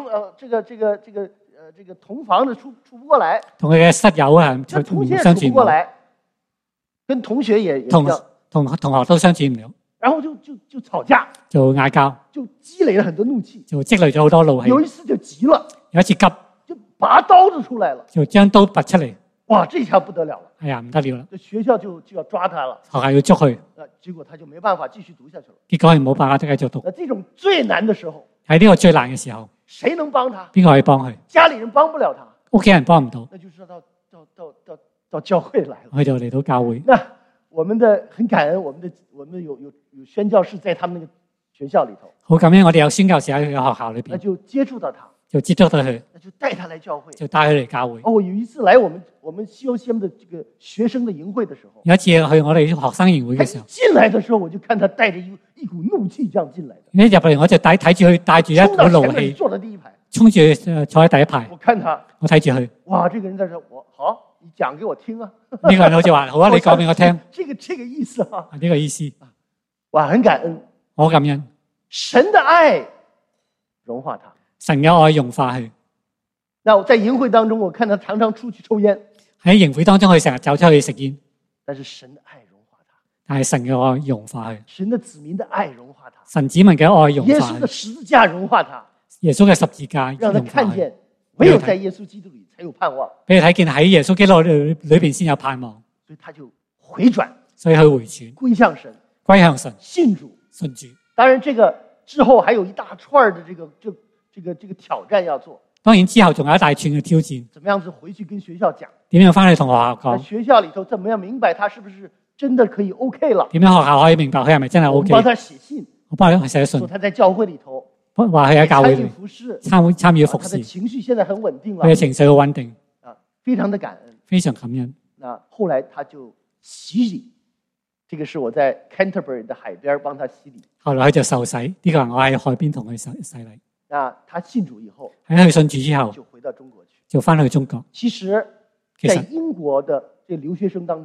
這個同房的處不過來， 同佢嘅室友啊， 跟同學處不過來，跟同學也同學都相處唔了， 然後就吵架， 就嗌交， 就積累了很多怒氣， 就積累咗好多怒氣。 有一次就急了， 有一次急， 就拔刀子出來了， 就將刀拔出嚟。 哇，這下不得了了！ 哎呀，唔得了啦！ 學校就要抓他了， 學校要捉佢， 結果他就沒辦法繼續讀下去了。 結果係冇辦法繼續讀。 這種最難的時候， 喺呢個最難嘅時候， 誰能幫他？ 邊個可以幫佢？ 家裡人幫不了他， 屋企人幫唔到， 那就是到教會來了。 佢就嚟到教會。 那我們的很感恩，我們有宣教士在他們那個學校裡頭。 好感恩，我哋有宣教士喺佢嘅學校裏邊， 那就接觸到他， 就接觸到佢， 那就帶他來教會， 就帶佢嚟教會。 有一次來我們COCM的這個學生的營會的時候， 有一次去我哋學生營會嘅時候， 進來的時候我就看他帶着一股怒氣這樣進來的。 一入嚟我就睇住佢帶住一股怒氣， 坐在第一排， 衝住坐喺第一排。 我看他， 我睇住佢， 哇，這個人在這，我好，你講給我聽啊。 呢個人好似話好啊，你講俾我聽。 這個意思啊， 呢個意思。 哇，很感恩， 我感恩神的愛融化他， 神嘅愛融化佢。 那我在營會當中，我看他常常出去抽煙。 喺營會當中，佢成日走出去食煙。 但是神的愛融化他， 但係神嘅愛融化佢。 神的子民的愛融化他， 神子民嘅愛融化佢。 耶穌的十字架融化他， 耶穌嘅十字架讓他看見唯有在耶穌基督裏才有盼望。 俾佢睇見喺耶穌基督裏邊先有盼望， 所以他就回轉， 所以佢回轉， 歸向神， 歸向神， 信主， 信主。 當然，這個之後還有一大串的這個挑戰要做。 當然之後仲有一大串嘅挑戰， 怎麼樣子回去跟學校講？ 點樣翻去同學校講？ 在學校裏頭怎麼樣明白他是不是真的可以 OK 了？ 點樣學校可以明白佢係咪真係 OK？ 我幫他寫信， 我幫佢寫信， 說他在教會裏頭， 話佢喺教會裏參與服侍， 他的情緒現在很穩定了， 佢嘅情緒好穩定， 非常的感恩， 非常感恩。 那後來他就洗禮，這個是我在 Canterbury 的海邊幫他洗禮。 後來佢就受洗，呢個人我喺海邊同佢洗禮。 那他信主以後， 喺佢信主之後， 就回到中國去， 就翻去中國。 其實在英國的這留學生當中，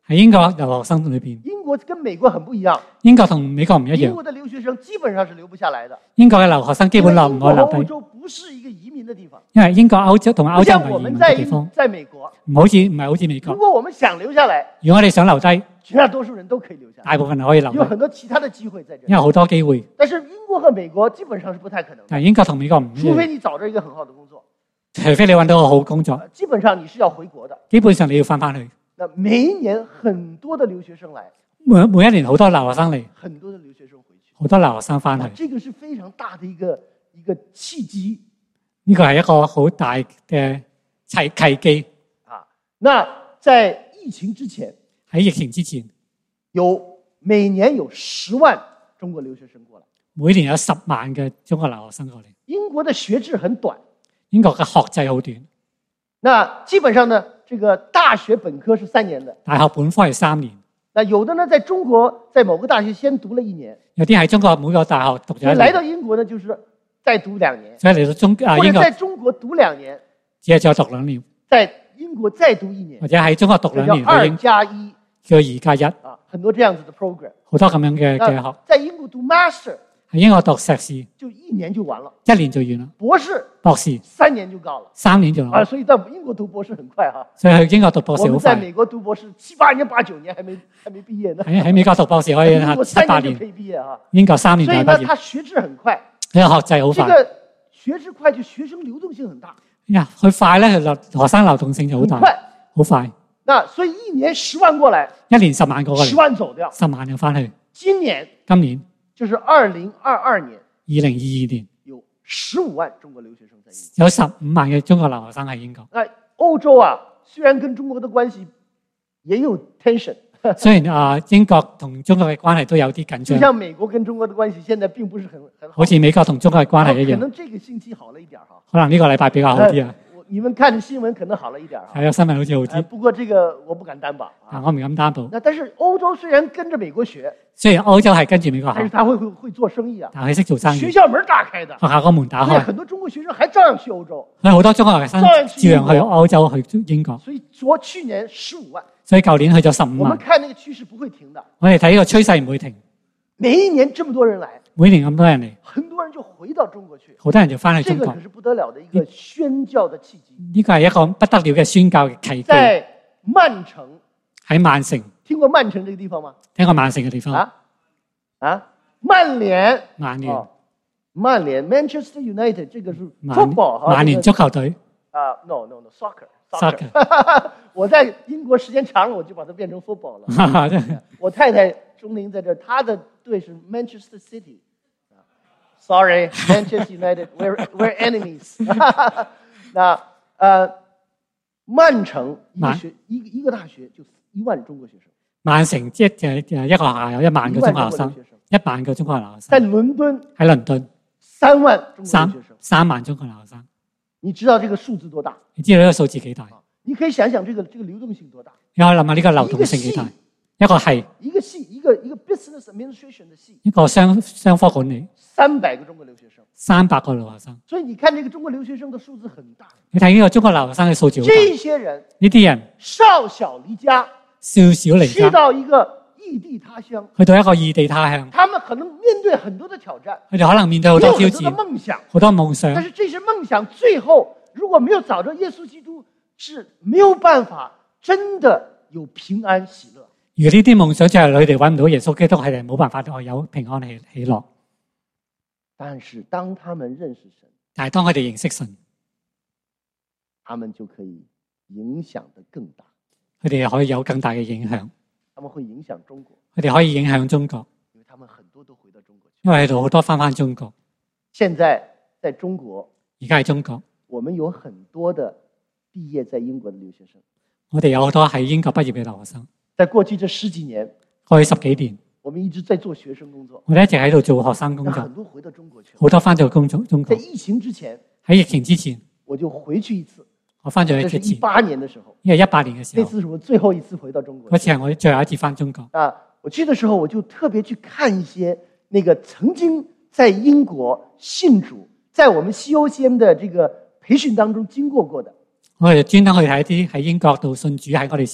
喺英國留學生裏邊， 英國跟美國很不一樣， 英國同美國唔一樣。 英國的留學生基本上是留不下來的。 英國嘅留學生基本留唔因為英國和歐可以留低， 洲不是一個移民的地方， 因為英國、歐洲同埋不歐洲唔係移像我們民嘅地方， 在美國， 唔好似美如國。 果我們想留下來， 如果我哋想留低， 絕大多數人都可以留下來， 大部分人可以留有低， 很多其他的機會在這裡。 因為好多機會。 但是英國和美國基本上是不太可能的， 但係英國同美國唔一除非樣， 你找到一個很好的工作， 除非你揾到個好工作， 基本上你是要回國的。 基本上你要翻去。 那每一年很多的留學生來， 每一年好多留學生嚟， 很多的留學生回去， 好多留學生翻啊去， 這個是非常大的一個契機呢個係一個好大嘅契機。 啊。那在疫情之前， 喺疫情之前， 每年有10萬中國留學生過來。 每年有10萬嘅中國留學生過嚟。 英國的學制很短， 英國嘅學制好短， 那基本上呢，這個大學本科是3年的。 大學本科係3年， 那有的呢，在中國在某個大學先讀了1年， 有啲喺中國每個大學讀咗1 所以來到年， 英國呢，就是再讀2年， 所以嚟到或者英國在中國讀2年， 只係再讀2年， 在英國再讀1年或，者喺中國讀2 這叫年，佢已經 2+1 叫2+1， 啊，很多這樣子的 program。 好多咁樣嘅那學。 在英國讀 master 喺英國讀碩士就1年就完了， 1年就完啦， 博士博士 3年就高了 3年就啊， 完， 所以到英國讀博士很快哈。 所以去英國讀博士好我們在快。 美國讀博士7、8年、8、9年還沒畢業呢， 喺美國讀博士可以英國 7、8 3年就可年， 以畢業哈。 英國3年所以呢， 就畢業， 它學制很快， 呢個學制好快。 這個學制快就學生流動性很大， 佢快咧，佢學生流動性就好大， 很快。 好快。 那所以1年10萬過來 1年10萬個過 ，10 嚟萬走掉。 ，10萬就翻去。 今年今年就是2022年， 2022年有15萬中國留學生在英國。 有15萬嘅中國留學生喺英國。 那歐洲啊，雖然跟中國的關係也有 tension， 雖然英國同中國嘅關係都有啲緊張， 就像美國跟中國的關係現在並不是很好好。似美國同中國嘅關係一樣。 可能這個星期好了一點哈。 可能呢個禮拜比較好啲啊。 你們看的新聞可能好了一點哈。 係啊，新聞好似好啲， 不過這個我不敢擔保啊。 我唔敢擔保。 那但是歐洲雖然跟着美國學， 雖然歐洲係跟住美國學， 但是他會做生意啊， 但係佢識做生意， 學校門打開的， 學校個門打開， 所以很多中國學生還照樣去歐洲。 所以好多中國學生照樣去歐洲去英國。 所以去年15萬， 所以舊年去咗15 我們萬。 看那個趨勢不會停的， 我哋睇呢個趨勢唔會停， 每一年這麼多人來， 每年咁多人嚟， 很多人就回到中國去， 好多人就翻去中國這個可。是不得了的一個宣教的契機。 呢個係一個不得了嘅宣教嘅契機。 在曼城， 喺曼城， 聽過曼城這個地方嗎？ 聽過曼城嘅地方。 曼聯， 曼聯， 曼聯 Manchester United 這個是曼 football 曼聯足球隊。 No soccer。我在英國時間長了，我就把它變成 football 了。我太太鍾玲在這，她的隊是 Manchester City。Sorry, Manchester United, we're enemies。那曼城一個大學就1萬中國學生。 曼城即係一個學校有1萬個中國學生，1萬個中國留學生。 在倫敦， 喺倫敦 3萬中國學生 ，3萬中國留學生。 你知道這個數字多大？ 你知道呢個數字幾大？ 你可以想想這個流動性多大？ 你可以諗下呢個流動性幾大？一個係一個系，一個 business administration 的系， 一個商科管理 ，300個中國留學生 ，300個留學生。 所以你看這個中國留學生的數字很大。 你睇呢個中國留學生嘅數字好大。 這些人， 呢啲人少小離家， 少小離家， 去到一個異地他鄉， 去到一個異地他鄉， 他們可能面對很多的挑戰， 佢哋可能面對好多挑有很多的戰， 夢想， 好多夢想。 但是這些夢想最後如果沒有找到耶穌基督，是沒有辦法真的有平安喜樂。 如果呢啲夢想就係佢哋揾唔到耶穌基督，係冇辦法有平安喜樂。 但是當他們認識神， 但係當佢哋認識神， 他們就可以影響得更大。 佢哋可以有更大嘅影響。 他們會影響中國， 佢哋可以影響中國， 因為他們很多都回到中國去。 因為喺度好多翻中國。 現在在中國， 而家喺中國， 我們有很多的畢業在英國的留學生。 我哋有好多喺英國畢業嘅留學生。 在過去這10幾年， 過去10幾年， 我們一直在做學生工作。 我哋一直喺度做學生工作， 很多回到中國去， 好多翻咗中國。 在疫情之前， 喺疫情之前， 我就回去一次。 我翻咗一這是次， 18年的時候， 因為18年嘅時候， 那次是我最後一次回到中國。 嗰次係我最後一次翻中國。 我去的時候，我就特別去看一些那個曾經在英國信主，在我們COCM的這個培訓當中經過的。 我哋專登去睇啲喺英國度信主喺我哋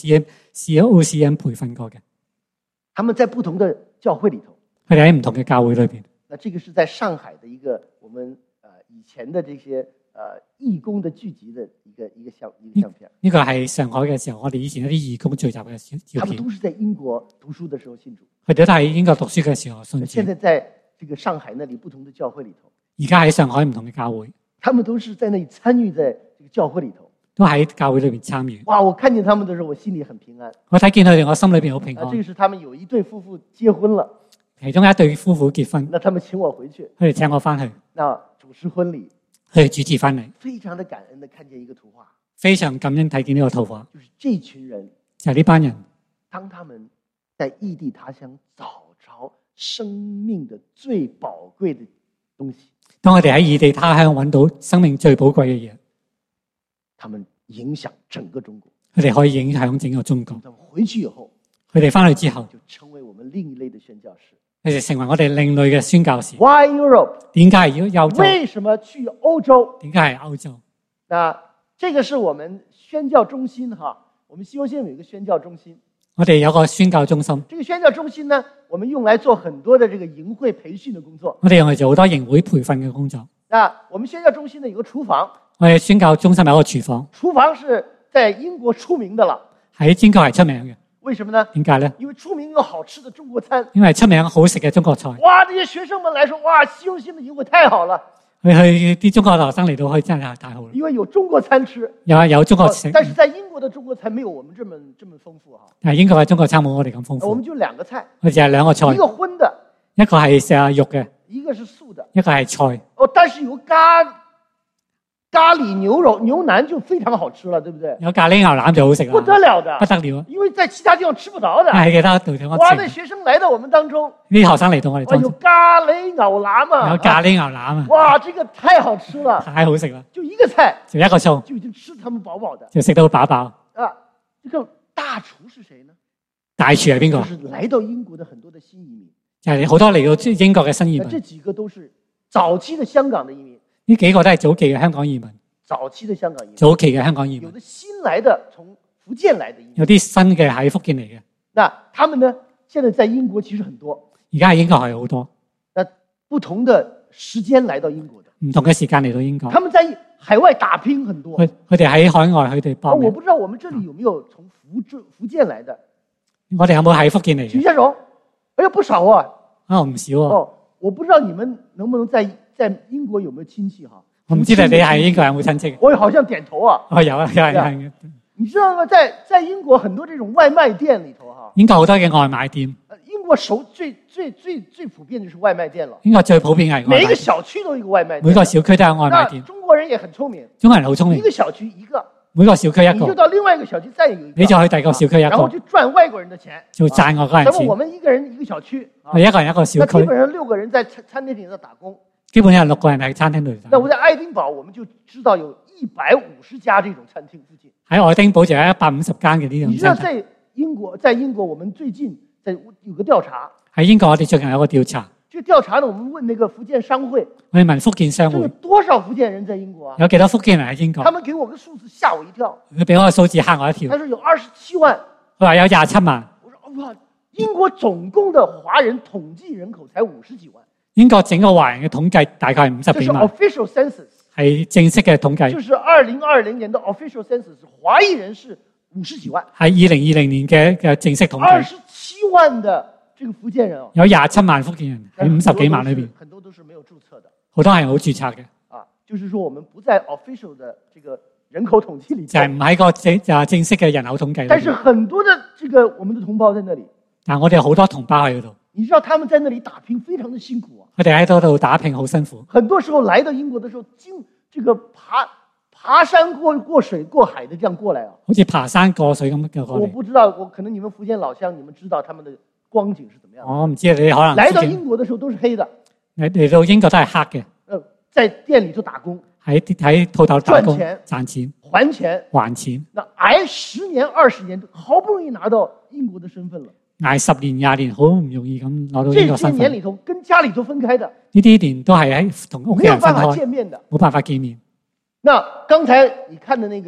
OCM 培訓過嘅， 他們在不同的教會裏頭。 佢哋喺唔同嘅教會裏邊。 那這個是在上海的一個我們以前的這些義工的聚集的一個相片。 呢個係上海嘅時候，我哋以前一啲義工聚集嘅照片。 他們都是在英國讀書的時候信主。 佢哋都喺英國讀書嘅時候信主。 現在在這個上海那裡不同的教會裏頭。 而家喺上海唔同嘅教會。 他們都是在那裡參與在這個教會裏頭。 都喺教會裏邊參與。 哇！我看見他們的時候，我心裡很平安。 我睇見佢哋，我心裏邊好平安。 這個是他們有一對夫婦結婚了。 其中一對夫婦結婚， 那他們請我回去， 佢哋請我翻去， 那主持婚禮， 佢哋主持翻嚟， 非常的感恩的看見一個圖畫， 非常感恩睇見呢個圖畫， 就是這群人， 就係呢班人， 當他們在異地他鄉找着生命的最寶貴的東西， 當佢哋喺異地他鄉揾到生命最寶貴嘅嘢， 他們影響整個中國， 佢哋可以影響整個中國。 他們回去以後， 佢哋翻去之後， 就成為我們另一類的宣教士。 佢哋成為我哋另類嘅宣教士。 Why Europe？ 點解係要歐洲？ 為什麼去歐洲？ 點解係歐洲？ 那這個是我們宣教中心哈，我們西歐先有一個宣教中心。 我哋有個宣教中心。 這個宣教中心呢，我們用來做很多的這個營會培訓的工作。 我哋用嚟做好多營會培訓嘅工作。 那我們宣教中心呢有個廚房。 我哋宣教中心有一個廚房。 廚房是在英國出名的了。 喺英國係出名嘅。 為什麼呢？ 點解呢？ 因為出名有好吃的中國餐。 因為出名好食嘅中國菜。 哇！這些學生們來說，哇，西歐新的營會太好了。 去啲中國學生嚟到去真係太好啦。 因為有中國餐吃。 有中國食。 但是在英國的中國餐沒有我們這麼豐富哈。 但係英國嘅中國餐冇我哋咁豐富。 我們就兩個菜。 我哋就係兩個菜。 一個葷的， 一個係食肉嘅， 一個是素的， 一個係菜。 哦，但是有咖喱牛肉牛腩就非常好吃了，對不對？ 有咖喱牛腩就好食啦， 不得了的， 不得了， 因為在其他地方吃不着的。 喺其他地方哇！那學生來到我們當中， 啲學生嚟到我哋當中， 有咖喱牛腩啊， 有咖喱牛腩啊， 哇，這個太好吃了， 太好食啦， 就一個菜， 就一個餸， 就已經吃他們飽飽的， 就食到飽飽。 啊，這個大廚是誰呢？ 大廚係邊個？ 就是來到英國的很多的新移民， 就係好多嚟到英國嘅新移民。 這幾個都是早期的香港的移民， 呢幾個都係早期嘅香港移民。 早期的香港移民， 早期嘅香港移民， 有的新來的從福建來的移民， 有啲新嘅喺福建嚟嘅。 那他們呢？現在在英國其實很多， 而家喺英國係好多。 那不同的時間來到英國的， 唔同嘅時間嚟到英國。 他們在海外打拼很多。 佢哋喺海外，佢哋幫。 我不知道我們這裡有沒有從福建來的？ 我哋有冇喺福建嚟嘅？ 許先榮，哎呀不少啊！ 唔少啊！ 哦，我不知道你們能不能在英國有沒有親戚哈？ 我唔知道你喺英國有冇親戚？ 我好像點頭啊！ 有啊。 你知道嗎？在英國很多這種外賣店裡頭哈， 英國好多嘅外賣店。 英國最普遍就是外賣店了。 英國最普遍係每一個小區都有一個外賣店， 每個小區都有外賣店。 中國人也很聰明， 中國人好聰明。 一個小區一個， 每個小區一個， 你就到另外一個小區再有一個， 你就去第二個小區一個， 然後就賺外國人的錢， 就賺外國人錢。 那麼我們一個人一個小區， 我一個人一個小區， 那基本上6個人在餐廳裡頭打工。 基本上6個人喺餐廳度。 那我在愛丁堡，我們就知道有150家這種餐廳附近。 喺愛丁堡就有150間嘅呢種餐廳。 你知道在英國，我們最近有個調查。 喺英國我哋最近有個調查。 這個調查呢，我們問那個福建商會。 我哋問福建商會。 有多少福建人在英國啊？ 有幾多福建人喺英國？ 他們給我個數字嚇我一跳。 佢俾我個數字嚇我一跳。 他說有27萬。 佢話有27萬。 我說哇，英國總共的華人統計人口才50幾萬。 英國整個華人嘅統計大概係50幾萬。 這是 official census， 係正式嘅統計。 就是2020年的 official census， 華裔人是50幾萬。 係2020年嘅正式統計。 27萬的這個福建人哦， 有27萬福建人喺50幾萬裏邊。 很多都是沒有註冊的。 好多係冇註冊嘅。 啊，就是說我們不在 official 的這個人口統計裏。 就係唔喺個正式嘅人口統計裏。 但是很多的這個我們的同胞在那裡。 但我哋有好多同胞喺嗰度。 你知道他們在那裡打拼非常的辛苦啊！ 佢哋喺嗰度打拼好辛苦。 很多時候來到英國的時候，這個爬山過水過海的這樣過來啊！ 好似爬山過水咁嘅過嚟。 我不知道，可能你們福建老鄉，你們知道他們的光景是怎麼樣？ 我唔知你可能。 來到英國的時候都是黑的。 嚟到英國都係黑嘅。 在店裡頭打工。喺鋪頭打工。 賺錢。 還錢。 那捱10年20年，好不容易拿到英國的身份了。捱 10年20年，好唔容易咁攞到英國身份。 這些年裡頭跟家裡頭分開的。 呢啲年都係喺同屋企人分開。 沒有辦法見面的。 冇辦法見面。 那剛才你看的那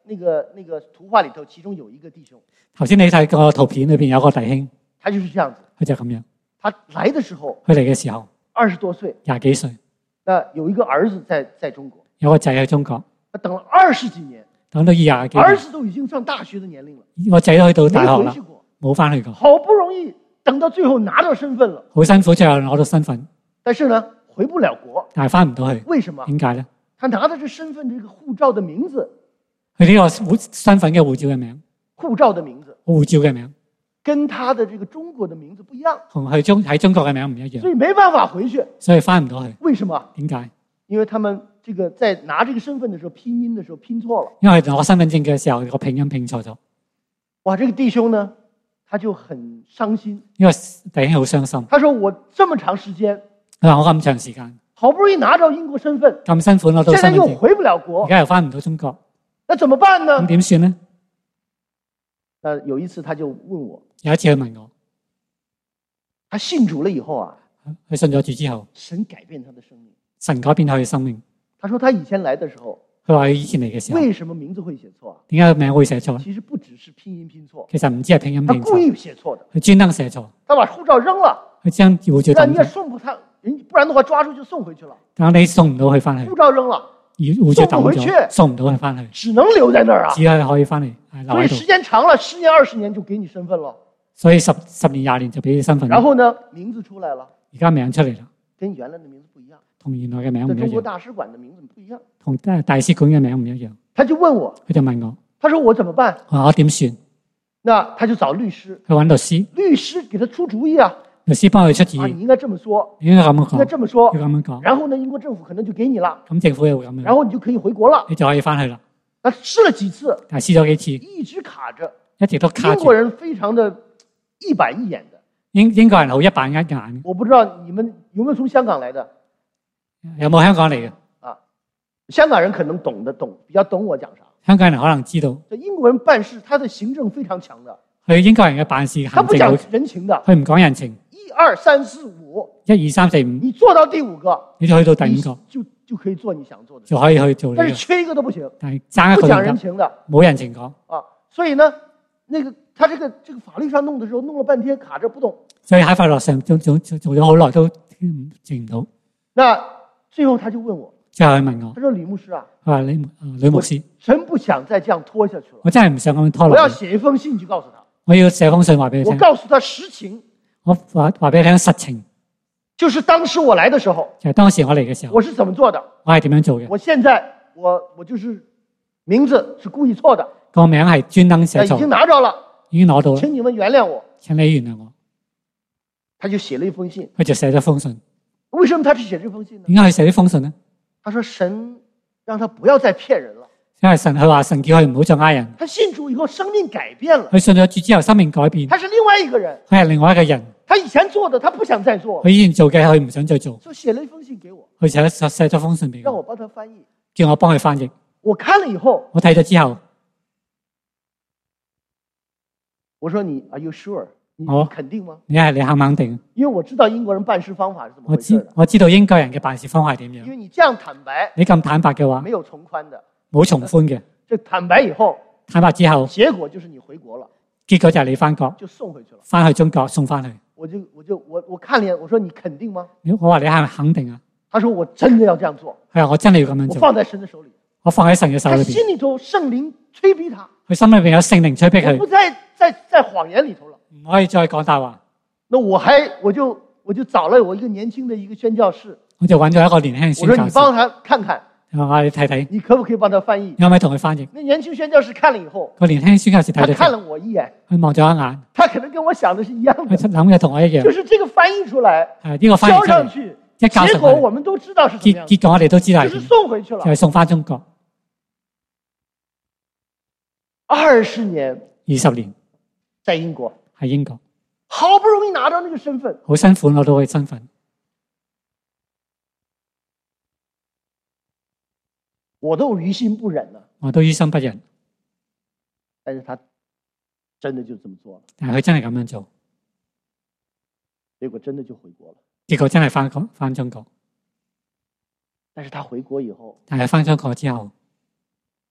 圖畫裏頭，其中有一個弟兄。 頭先你睇個圖片裏邊有個弟兄， 他就是這樣子。 佢就咁樣。 他來的時候， 佢嚟嘅時候 20多歲， 廿幾歲。 那有一個兒子在中國， 有個仔喺中國， 他等了20幾年， 等到廿幾年， 兒子都已經上大學的年齡了， 個仔都去到大學啦沒回去過， 冇翻去過。 好不容易等到最後拿到身份了， 好辛苦，最後攞到身份， 但是呢，回不了國， 但係翻唔到去。 為什麼？ 點解咧？ 他拿的這身份這個護照的名字， 佢呢個身份嘅護照嘅名， 護照的名字護照嘅名， 跟他的這個中國的名字不一樣， 同佢喺中國嘅名唔一樣， 所以沒辦法回去。 所以翻唔到去。 為什麼？ 點解？ 因為他們這個在拿這個身份的時候拼音的時候拼錯了。 因為攞身份證嘅時候個拼音拼錯咗。 哇，這個弟兄呢，他就很傷心。 呢個弟兄好傷心。 他說：我這麼長時間， 佢話我咁長時間， 好不容易拿到英國身份， 咁辛苦攞到現在身份證， 又回不了國， 而家又翻唔到中國， 那怎麼辦呢？ 咁點算呢？ 有一次他就問我， 有一次佢問我， 他信主了以後啊， 佢信咗主之後， 神改變他的生命。 神改變佢嘅生命。 他說他以前來的時候， 佢話佢以前嚟嘅時候， 為什麼名字會寫錯啊？ 點解個名會寫錯？ 其實不只是拼音拼錯， 其實唔知係拼音拼錯， 他故意寫錯的。 佢專登寫錯， 他把護照扔了， 佢將護照抌那你也咗， 送不他，不然的話抓住就送回去了。 但你送唔到佢翻去， 護照扔了， 護照抌送唔回去咗，送唔到佢翻去， 只能留在那兒啊。 只係可以翻嚟留所以時喺度。 間長了，10年20年就給你身份了。 所以十年20年就俾你身份。 然後呢，名字出來了， 而家名出嚟啦， 跟原來的名字不一樣， 同原來嘅名唔一在中國樣， 大使館的名字不一樣。 同大使館嘅名唔一樣。 他就問我， 佢就問我， 他說我怎麼辦？ 我話我點算？ 那他就找律師， 去揾律師， 律師給他出主意啊， 律師幫佢出主啊，你意， 應該這麼說， 應該咁樣應該講， 這麼說要，咁樣講。 然後呢，英國政府可能就給你了， 咁政府又會咁樣， 然後你就可以回國了。 你就可以翻去啦。 他試了幾次， 但係試咗幾次， 一直卡着。 一直都卡住英國。人非常的一板一眼的， 英國人好一板一眼， 我不知道你們有沒有從香港來的有冇香港嚟嘅？ 啊？香港人可能懂，比較懂我講啥。 香港人可能知道， 這英國人辦事，他的行政非常強的， 佢英國人嘅辦事他不講行政好， 人情的。 佢唔講人情， 1、2、3、4、5， 1、2、3、4、5， 你做到第5個， 你就去到第你 5個， 就可以做你想做的事， 就可以去做呢個。 但是缺一個都不行， 但係爭一不講個都唔得， 人情的冇人情講， 啊。所以呢，那個他這個法律上弄的時候，弄了半天卡着不動。 所以喺法律上做咗好耐都整唔到。 那最後他就問我， 之後佢問我， 他說：“呂牧師啊， 佢話呂牧師， 真不想再這樣拖下去了， 我真係唔想咁樣拖我要落去， 寫一封信去告訴他。” 我要寫封信話俾佢我聽， 告訴他實情， 我話俾佢聽實情， 就是當時我來的時候， 就係當時我嚟嘅時候， 我是怎麼做的。 我係點樣做嘅。 我現在我就是名字是故意錯的， 個名係專登寫已經錯， 拿着了， 已經攞到啦， 請你們原諒我。 請你原諒我。 他就寫了一封信。 佢就寫咗封信。 為什麼他去寫這封信呢？ 點解佢寫呢封信呢？ 他說神讓他不要再騙人了。 因為佢話神叫佢唔好再呃人。 他信主以後生命改變了， 佢信咗主之後，生命改變， 他是另外一個人。 佢係另外一個人。 他以前做的他不想再做佢，以前做嘅，佢唔想再做。 就寫了一封信給我， 佢寫咗封信俾我， 讓我幫他翻譯。 叫我幫佢翻譯。 我看了以後， 我睇咗之後， 我說你 Are you sure？你哦肯定嗎？ 你肯唔肯定？ 因為我知道英國人辦事方法是怎麼我回事的。 知我知道英國人嘅辦事方法係點樣。 因為你這樣坦白， 你咁坦白嘅話， 沒有從寬的。 冇從寬嘅。 這坦白以後， 坦白之後， 結果就是你回國了， 結果就係你翻國， 就送回去了。 翻去中國送翻去。 我看了一眼，我說你肯定嗎？ 我話你係咪肯定啊？ 他說我真的要這樣做， 佢話我真係要咁樣做， 我放在神的手裏。 我放喺神嘅手他裏邊。 心裏頭聖靈催逼他， 佢心裏邊有聖靈催逼佢， 我不在謊言裏頭了。 唔可以再講大話。 那我就找了我一個年輕的一個宣教士， 我就揾咗一個年輕嘅我宣教士， 說你幫他看看， 我話你睇睇， 你可不可以幫他翻譯？ 你可唔可以同佢翻譯？ 那年輕宣教士看了以後， 個年輕宣教士睇咗之後， 他看了我一眼， 佢望咗一眼， 他可能跟我想的是一樣佢的， 諗嘅同我一樣， 就是這個翻譯出來， 係呢個翻交譯出嚟， 上去， 一交上去， 結果我們都知道是怎麼樣， 結果我哋都知道係就是點， 送回去了就。係送翻中國 20年 20年在英國， 喺英國， 好不容易拿到那個身份， 好辛苦攞到佢身份， 我都於心不忍了。 我都於心不忍。 但是他真的就這麼做了， 但係佢真係咁樣做， 結果真的就回國了。 結果真係翻中國。 但是他回國以後， 但係翻中國之後，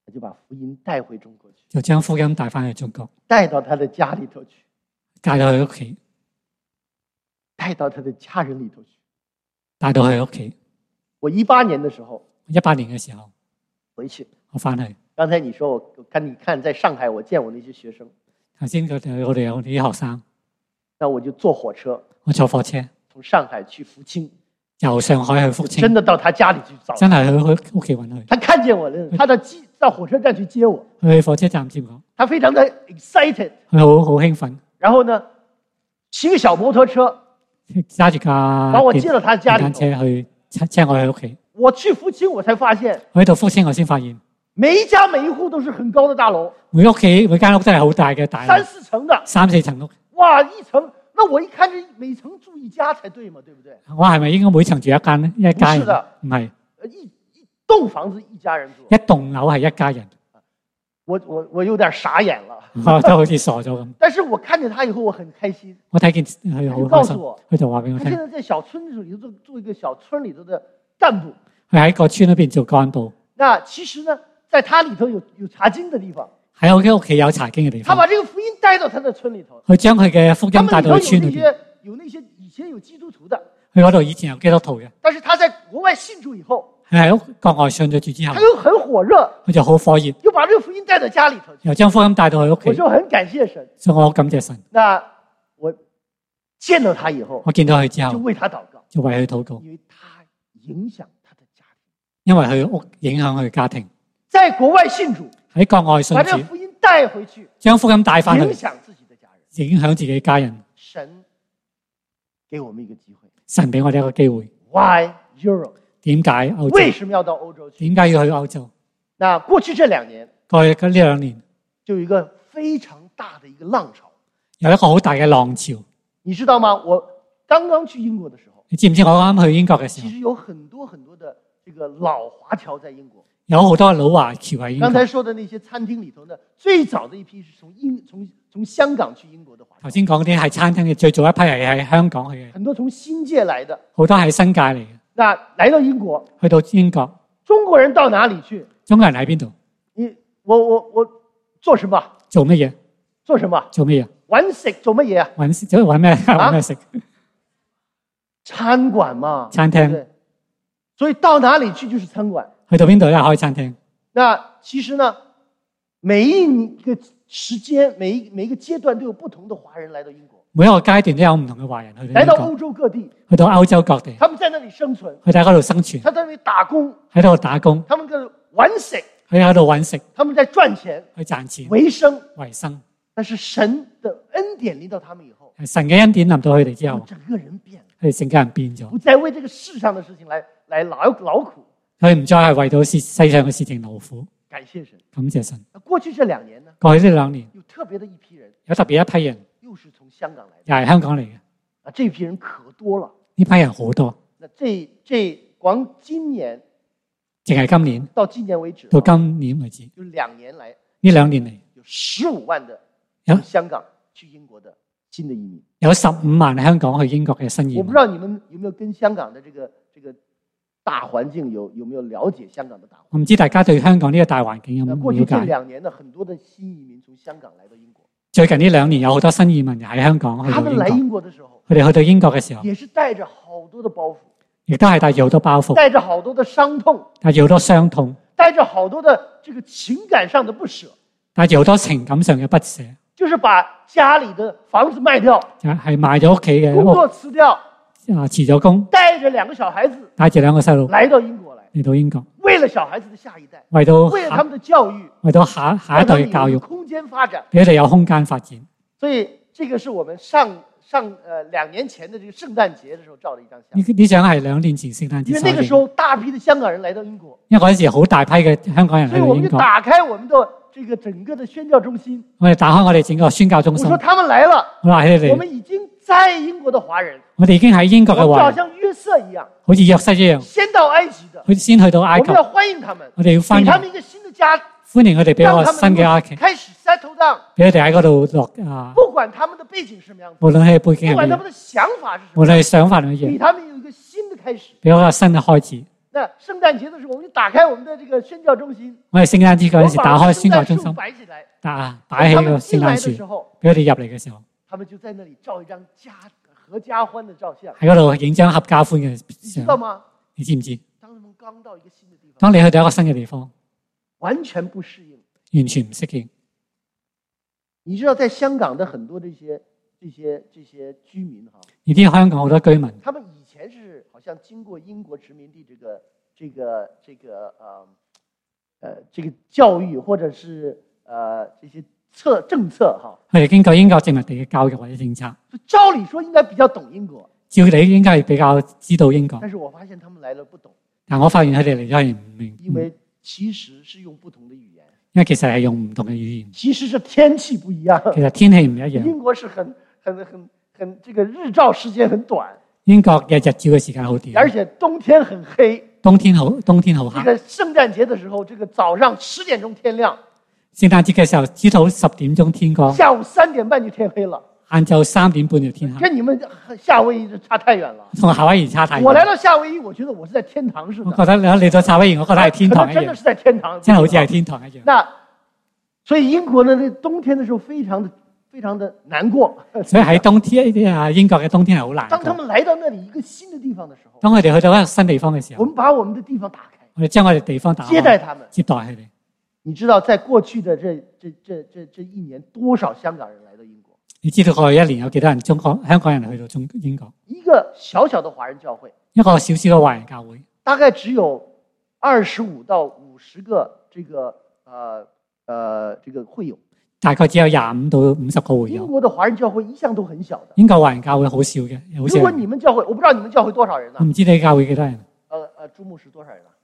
他就把福音帶回中國去， 就將福音帶翻去中國， 帶到他的家裏頭去， 帶到佢屋企， 帶到他的家人裏頭去， 帶到佢屋企。 我18年的時候 18年嘅時候回去， 我翻去。 剛才你說我看在上海我見我那些學生， 頭先我哋有啲學生， 那我就坐火車， 我坐火車從上海去福清， 由上海去福清， 真的到他家裏去找他， 真係去屋企揾佢。 他看見我了，他到火車站去接我， 佢去火車站接我， 他非常的 excited， 佢好興奮， 然後呢騎個小摩托車揸住架把我接到他家裏頭。 電單車去車我去屋企。 我去福清我才發現， 我喺度福清我先發現， 每一家每一戶都是很高的大樓， 每間屋都係好大嘅大樓 3、4層的 ，3、4層屋。 哇，一層，那我一看這每層住一家才對嘛，對不對？ 我係咪應該每層住一間呢？一家人？ 不是的， 唔係， 一棟房子一家人住。 一棟樓係一家人。 我有點傻眼了， 我都好似傻咗咁。 但是我看見他以後我很開心。 我睇見佢好開心，佢就話俾我聽。 他現在在小村裏頭做一個小村裏頭的幹部。 佢喺個村裏邊做幹部。 那其實呢，在他裏頭有查經的地方。 喺我嘅屋企有查經嘅地方。 他把這個福音帶到他的村裏頭。 佢將佢嘅福音帶到村裏邊。 有那些以前有基督徒的。 佢嗰度以前有基督徒嘅。 但是他在國外信主以後。 佢喺國外信咗主之後， 他又很火熱， 佢就好火熱， 又把這個福音帶到家裏頭去， 又將福音帶到佢屋企。 我就很感謝神， 所以我好感謝神。 那我見到他以後， 我見到佢之後， 就為他禱告， 就為佢禱告， 因為他影響他的家庭， 因為佢屋影響佢家庭。 在國外信主， 喺國外信主， 把這個福音帶回去， 將福音帶翻去， 影響自己的家人， 影響自己家人。 神給我們一個機會， 神俾我哋一個機會。 Why Europe？ 點解歐洲？ 為什麼要到歐洲去？ 點解要去歐洲？ 那過去這2年， 過去呢2年， 就有一個非常大的一個浪潮， 有一個好大嘅浪潮。 你知道嗎？我剛剛去英國的時候， 你知唔知我啱去英國嘅時候？ 其實有很多的這個老華僑在英國。 有好多老華僑喺英國。 剛才說的那些餐廳裏頭呢，最早的一批是從香港去英國的華僑。 頭先講啲係餐廳嘅最早一批係喺香港去嘅。 很多從新界來的， 好多係新界嚟嘅。 那來到英國， 去到英國， 中國人到哪裏去？ 中國人喺邊度？ 我做什麼？ 做乜嘢？ 做什麼？ 做乜嘢？ 揾食做乜嘢啊？ 揾咩？揾咩食？ 餐館嘛， 餐廳。對， 所以到哪裏去就是餐館。 去到邊度咧？開餐廳。 那其實呢，每一個時間，每一個階段都有不同的華人來到英國。 每一個階段都有唔同嘅華人去到英國。 來到歐洲各地。 去到歐洲各地。 他們在那裡生存。 佢哋喺嗰度生存。 他在那裡打工。 喺度打工。 他們喺度揾食。 佢喺度揾食。 他們在賺錢。 去賺錢。 維生。 維生。 但是神的恩典臨到他們以後， 神嘅恩典臨到佢哋之後， 整個人變了， 佢哋成個人變咗， 不再為這個世上的事情來勞苦。 佢唔再係為到世上嘅事情勞苦。 感謝神， 感謝神。 過去這2年呢？ 過去呢2年， 有特別的一批人， 有特別一批人， 又是從香港來的， 又係香港嚟嘅。 啊，這批人可多了。 呢批人好多。 那這光今年， 淨係今年到今年為止， 到今年為止， 有2年來， 呢2年嚟有15萬的從香港去英國的新的移民， 有15萬香港去英國嘅新移民。 我不知道你們有沒有跟香港的這個大環境有沒有了解香港的大環境？ 我唔知大家對香港呢個大環境有冇了解？ 過去這2年呢，很多的新移民從香港來到英國。 最近呢2年有好多新移民喺香港去到英國。 他們來英國的時候， 佢哋去到英國嘅時候， 也是帶着好多的包袱， 亦都係帶住好多包袱， 帶着好多的傷痛， 帶住好多傷痛， 帶着好多的這個情感上的不捨， 帶住好多情感上嘅不捨， 就是把家裏的房子賣掉， 係賣咗屋企嘅工作辭掉， 辭咗工， 帶着2個小孩子， 帶住2個細路來到英國來， 嚟到英國， 為了小孩子的下一代， 為了他們的教育， 為到下一代嘅教育， 空間發展， 俾佢哋有空間發展。 所以這個是我們2年前的這個聖誕節的時候照的一張相。 呢張係2年前聖誕節。 因為那個時候大批的香港人來到英國， 因為嗰陣時好大批嘅香港人嚟到英國， 所以我們就打開我們的這個整個的宣教中心。 我哋打開我哋整個宣教中心。 我說他們來了， 我話佢哋， 我們已經在英國的華人， 我哋已經喺英國嘅華人， 就好像約瑟一樣， 好似約瑟一樣， 先到埃及的， 佢先去到埃及， 我們要歡迎他們， 我哋要歡迎給他們一個新的家， 歡迎佢哋俾我新嘅家庭， 開始 settle down， 俾佢哋喺嗰度落啊。 不管他們的背景是什麼樣子， 無論係背景係不管他乜嘢， 們的想法是什麼， 無論係想法係乜嘢， 給他們有一個新的開始。 俾我個新嘅開始。 那聖誕節的時候，我們就打開我們的這個宣教中心， 我哋聖誕節嗰陣時打開宣教中心， 擺起來， 擺起個聖誕樹，俾佢哋入嚟嘅時候， 他們就在那裡照一張合家歡的照相， 喺嗰度影張合家歡嘅你知道嗎？ 你知唔知？ 當他們剛到一個新的地方， 當你去到一個新嘅地方， 完全不適應， 完全唔適應。 你知道，在香港的很多這些居民哈， 呢啲香港好多居民， 他們以前是好像經過英國殖民地這個教育，或者是這些政策哈， 佢哋經過英國殖民地嘅教育或者政策， 照理說應該比較懂英國， 照理應該係比較知道英國。 但是我發現他們來了不懂， 但我發現佢哋嚟咗係唔明， 因為其實是用不同的語言， 因為其實係用唔同嘅語言， 其實是天氣不一樣。 其實天氣唔一樣。 英國是很這個日照時間很短， 英國嘅日照嘅時間好短， 而且冬天很黑。 冬天好黑。 這個聖誕節的時候，這個早上10點鐘天亮， 聖誕節嘅時候朝早10點鐘天光， 下午3點半就天黑了， 晏晝3點半就天黑。 跟你們夏威夷就差太遠了。 同夏威夷差太遠。 我來到夏威夷，我覺得我是在天堂似的。 我覺得你嚟到夏威夷，我覺得係天堂一樣。 真的是在天堂， 真係好似係天堂一樣。 那所以英國呢，那冬天的時候非常的難過。 所以喺冬天英國嘅冬天係好難過。 當他們來到那裡一個新的地方的時候， 當佢哋去到一個新地方嘅時候， 我們把我們的地方打開， 我哋將我哋地方打開， 接待他們， 接待佢哋。 你知道，在過去的這一年，多少香港人來到英國？ 你知道過去一年有幾多人香港人去到英國？ 一個小小的華人教會， 一個小小嘅華人教會， 大概只有25到50個這個會友。 大概只有25到50個會友。 英國的華人教會一向都很小的。 英國華人教會好少嘅，好少。 如果你們教會，我不知道你們教會多少人啊？ 唔知你教會幾多人？ 朱牧師多少人啊？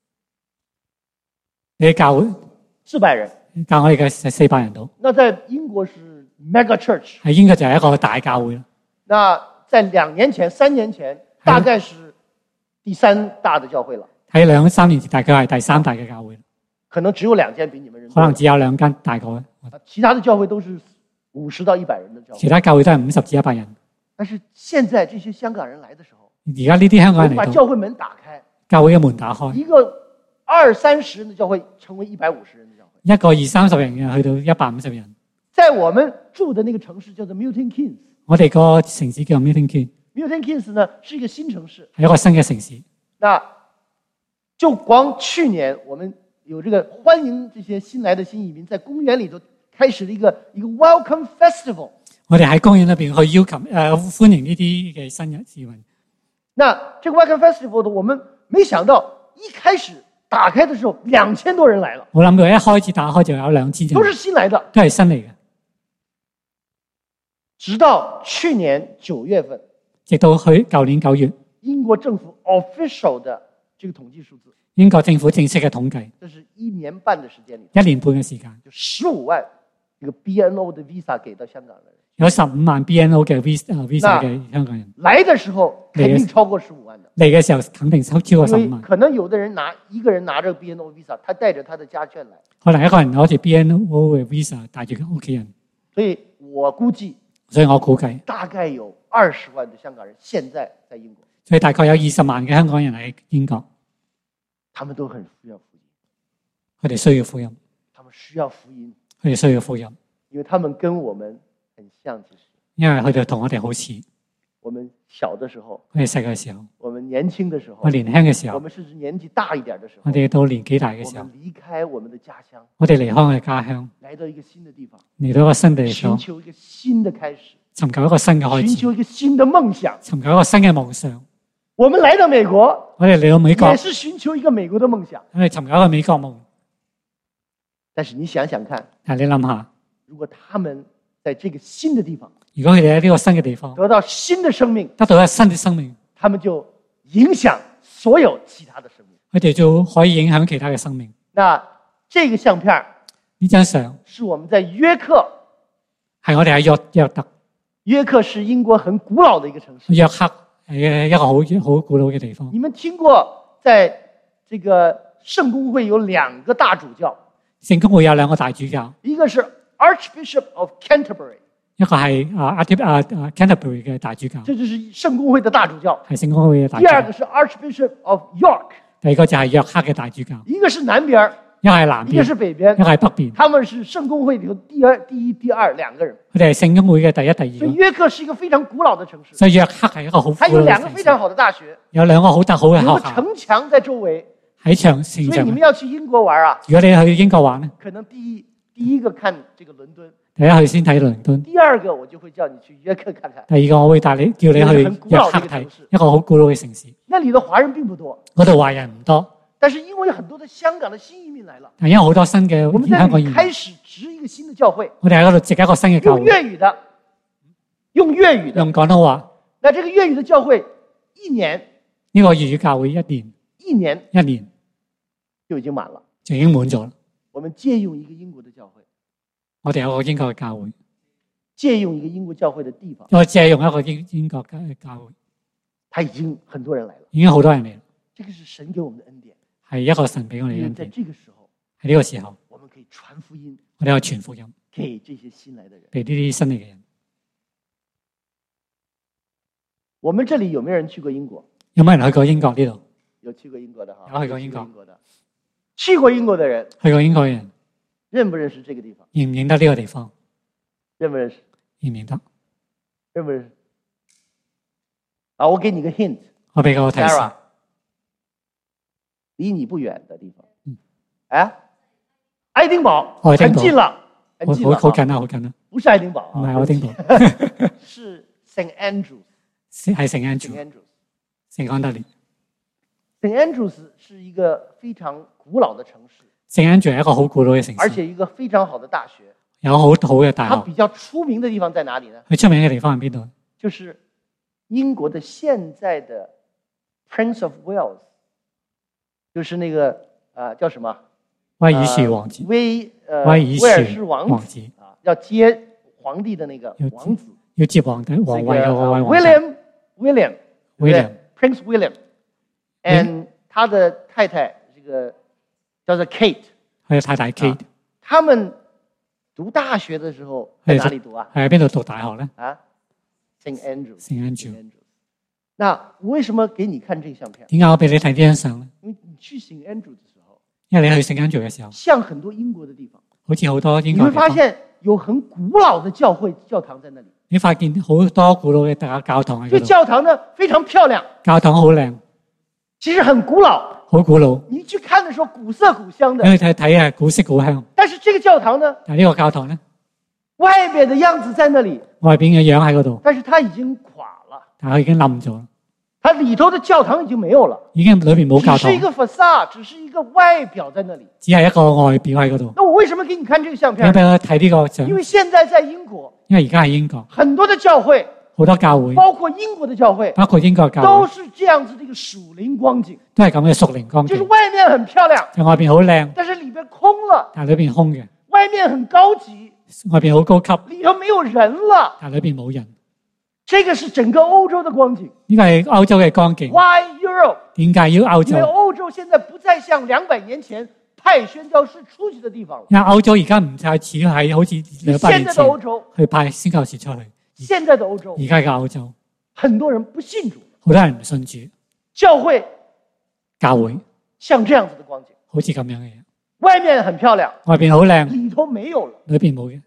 你教會 400人。 教我哋嘅400人到。 那在英國是 mega church。 喺英國就係一個大教會。 那在3年前，大概是第3大的教會了。 喺2、3年前，大概係第3大嘅教會。 可能只有2間比你們人多。 可能只有2間大過。 其他的教會都是50到100人的教會。 其他教會都係50至100人。 但是現在這些香港人來的時候， 而家呢啲香港人嚟到， 把教會門打開， 教會嘅門打開， 一個20-30人的教會成為150人的教會， 一個20-30人嘅去到150人。 在我們住的那個城市叫做 Milton Keynes。 我哋個城市叫 Milton Keynes。Milton Keynes 呢是一個新城市， 係一個新嘅城市。 那就光去年我們有這個歡迎這些新來的新移民，在公園裏頭開始了一個 Welcome Festival。 我哋喺公園裏邊去歡迎呢啲嘅新人市民。 那這個 Welcome Festival 呢，我們沒想到一開始打開的時候2000多人來了。 我諗到一開始打開就有2000人， 都是新來的， 都係新嚟嘅。 直到去年9月份， 直到舊年9月， 英國政府 official 的這個統計數字， 英國政府正式嘅統計， 這是1年半的時間裏 ，1年半嘅時間， 就15萬一個 BNO 的 visa 給到香港人， 有15萬 BNO 嘅 visa 嘅香港人。 來的時候肯定超過15萬的， 嚟嘅時候肯定超過15萬。 可能有的人一個人拿着 BNO visa，他帶着他的家眷來， 可能一個人攞住 BNO 嘅 visa 帶住屋企人。 所以我估計大概有20萬的香港人現在在英國， 所以大概有20萬嘅香港人喺英國， 他們都很需要福音， 佢哋需要福音， 他們需要福音， 佢哋需要福音， 因為他們跟我們很像，其實， 因為佢哋同我哋好似。 我們小的時候， 我哋細嘅時候， 我們年輕的時候， 我年輕嘅時候， 我們甚至年紀大一點的時候， 我哋到年紀大嘅時候， 我們離開我們的家鄉， 我哋離開我哋家鄉， 來到一個新的地方， 嚟到一個新地方， 尋求一個新的開始， 尋求一個新嘅開始， 尋求一個新的夢想， 尋求一個新嘅夢想。 我們來到美國， 我哋嚟到美國， 也是尋求一個美國的夢想， 我哋尋求一個美國夢。 但是你想想看， 但你諗下， 如果他們在這個新的地方， 如果佢哋喺呢個新嘅地方得到新的生命， 得到一個新嘅生命， 他們就影響所有其他的生命， 佢哋就可以影響其他嘅生命。 那這個相片， 呢張相是我們在約克， 係我哋喺約特。 約克是英國很古老的一個城市。 約克係一個好古老嘅地方。 你們聽過，在這個聖公會有2個大主教。 聖公會有2個大主教， 一個是 Archbishop of Canterbury， 一個係Canterbury 嘅大主教。 這就是聖公會的大主教。 係聖公會嘅大主教。 第二個是 Archbishop of York， 第二個就係約克嘅大主教， 一個是南邊， 一個係南邊， 一個是北邊一，個係北邊。 他們是聖公會裏頭第一、第二兩個人。 佢哋係聖公會嘅第一、第所以二個。 約克是一個非常古老的城市， 所以約克係一個好古它有老嘅城市， 兩個非常好的大學， 有兩個好大好嘅有個學校城牆在周圍。 喺城上所以你們。要去英國玩啊， 如果你去英國玩咧， 可能第一個看這個倫敦， 第一去先睇倫敦， 第二個我就會叫你去約克看看。 第二個我會帶你叫你去約克睇一個好古老嘅城市。 那裡的華人並不多， 嗰度華人唔多， 但是因為有很多的香港的新移民來了， 但因為好多新嘅我們在香港移民， 這裡開始植一個新的教會， 我哋喺嗰度植一個新嘅教用會， 粵語的，用粵語的。 用廣東話。 那這個粵語的教會一年呢個粵語教會一年就已經滿了。 就已經滿咗啦。 我們借用一個英國的教會， 我哋有個英國嘅教會， 借用一個英國教會的地方， 我借用一個英國嘅教會， 他已經很多人來了。 已經好多人嚟啦。 這個是神給我們的恩典， 係一個神俾我哋因為在恩典。 這個時候， 喺呢個時候， 我們可以傳福音我哋有傳福音給這些新來的人。 俾呢啲新嚟嘅人。 我們這裡有沒有人去過英國？ 有冇人去過英國呢度？ 有去過英國的哈？ 有去過英國的。去過英國的人， 去過英國嘅人認不認識這個地方？ 認唔認得呢個地方？ 認不認識？ 認唔認得？ 認不認識？啊，我給你個 hint， 我俾個提示， Sarah，離你不遠的地方。哎，愛丁堡， 愛丁堡很近了，很近了。 好近啦，好近啦， 不是愛丁堡唔啊， 係愛丁堡， 是 Saint Andrews。 係聖安 Saint 住， Andrews。 聖安德烈。 Saint Andrews 是一個非常古老的城市， 聖安住係一個好古老嘅城市， 而且一個非常好的大學。 有好好嘅大學。 它比較出名的地方在哪裡呢？ 佢出名嘅地方喺邊度？ 就是英國的現在的 Prince of Wales，就是那個叫什麼？ 威爾士王子， 威爾士王子啊，要接皇帝的那個王子， 要接皇帝皇位嘅嗰位王子。 William Prince William，and 他的太太這個叫做 Kate， 佢嘅太太 Kate， 他們讀大學的時候在哪裡讀啊？ 係喺邊度讀大學咧？ 啊 ，Saint Andrews。 聖安住。 那我為什麼給你看這相片？ 點解我俾你睇呢張相咧？ 因為你去 Saint Andrews 的時候， 因為你去聖安住嘅時候， 像很多英國的地方， 好似好多英你國地方， 會發現有很古老的教堂在那裡。 你發現好多古老嘅大教堂喺這嗰度。 教堂呢非常漂亮， 教堂好靚， 其實很古老。 好古老。 你去看的時候古色古香的， 你去睇係古色古香。 但是這個教堂呢， 但係呢個教堂咧， 外邊的樣子在那裡， 外邊嘅樣喺嗰度， 但是它已經垮了， 但係佢已經冧咗， 它裡頭的教堂已經沒有了， 已經裏邊冇教堂只是一，個 facade，只是一個外表在那裡。 只係一個外表喺嗰度。 那我為什麼給你看這個相片你俾？我睇呢個相， 因為現在在英國， 因為而家喺英國， 很多的教會， 好多教會， 包括英國的教會， 包括英國教會， 都是這樣子的一個屬靈光景， 都係咁嘅屬靈光景。 就是外面很漂亮， 就外邊好靚， 但是裡邊空了； 但係裏邊空嘅； 外面很高級， 外邊好高級， 裡頭沒有人了。 但係裏邊冇人。 這個是整個歐洲的光景。 呢個係歐洲嘅光景。 Why Europe？ 點解要歐洲因為？歐洲現在不再像200年前派宣教士出去的地方了。 因為歐洲而家唔再似係好似200 現年在的歐前洲， 去派宣教士出去。 現在的歐洲， 而家嘅歐洲， 很多人不信主， 好多人唔信主， 教會教會像這樣子的光景， 好似咁樣嘅嘢， 外面很漂亮， 外邊好靚， 裡頭沒有了。 裏邊冇嘅。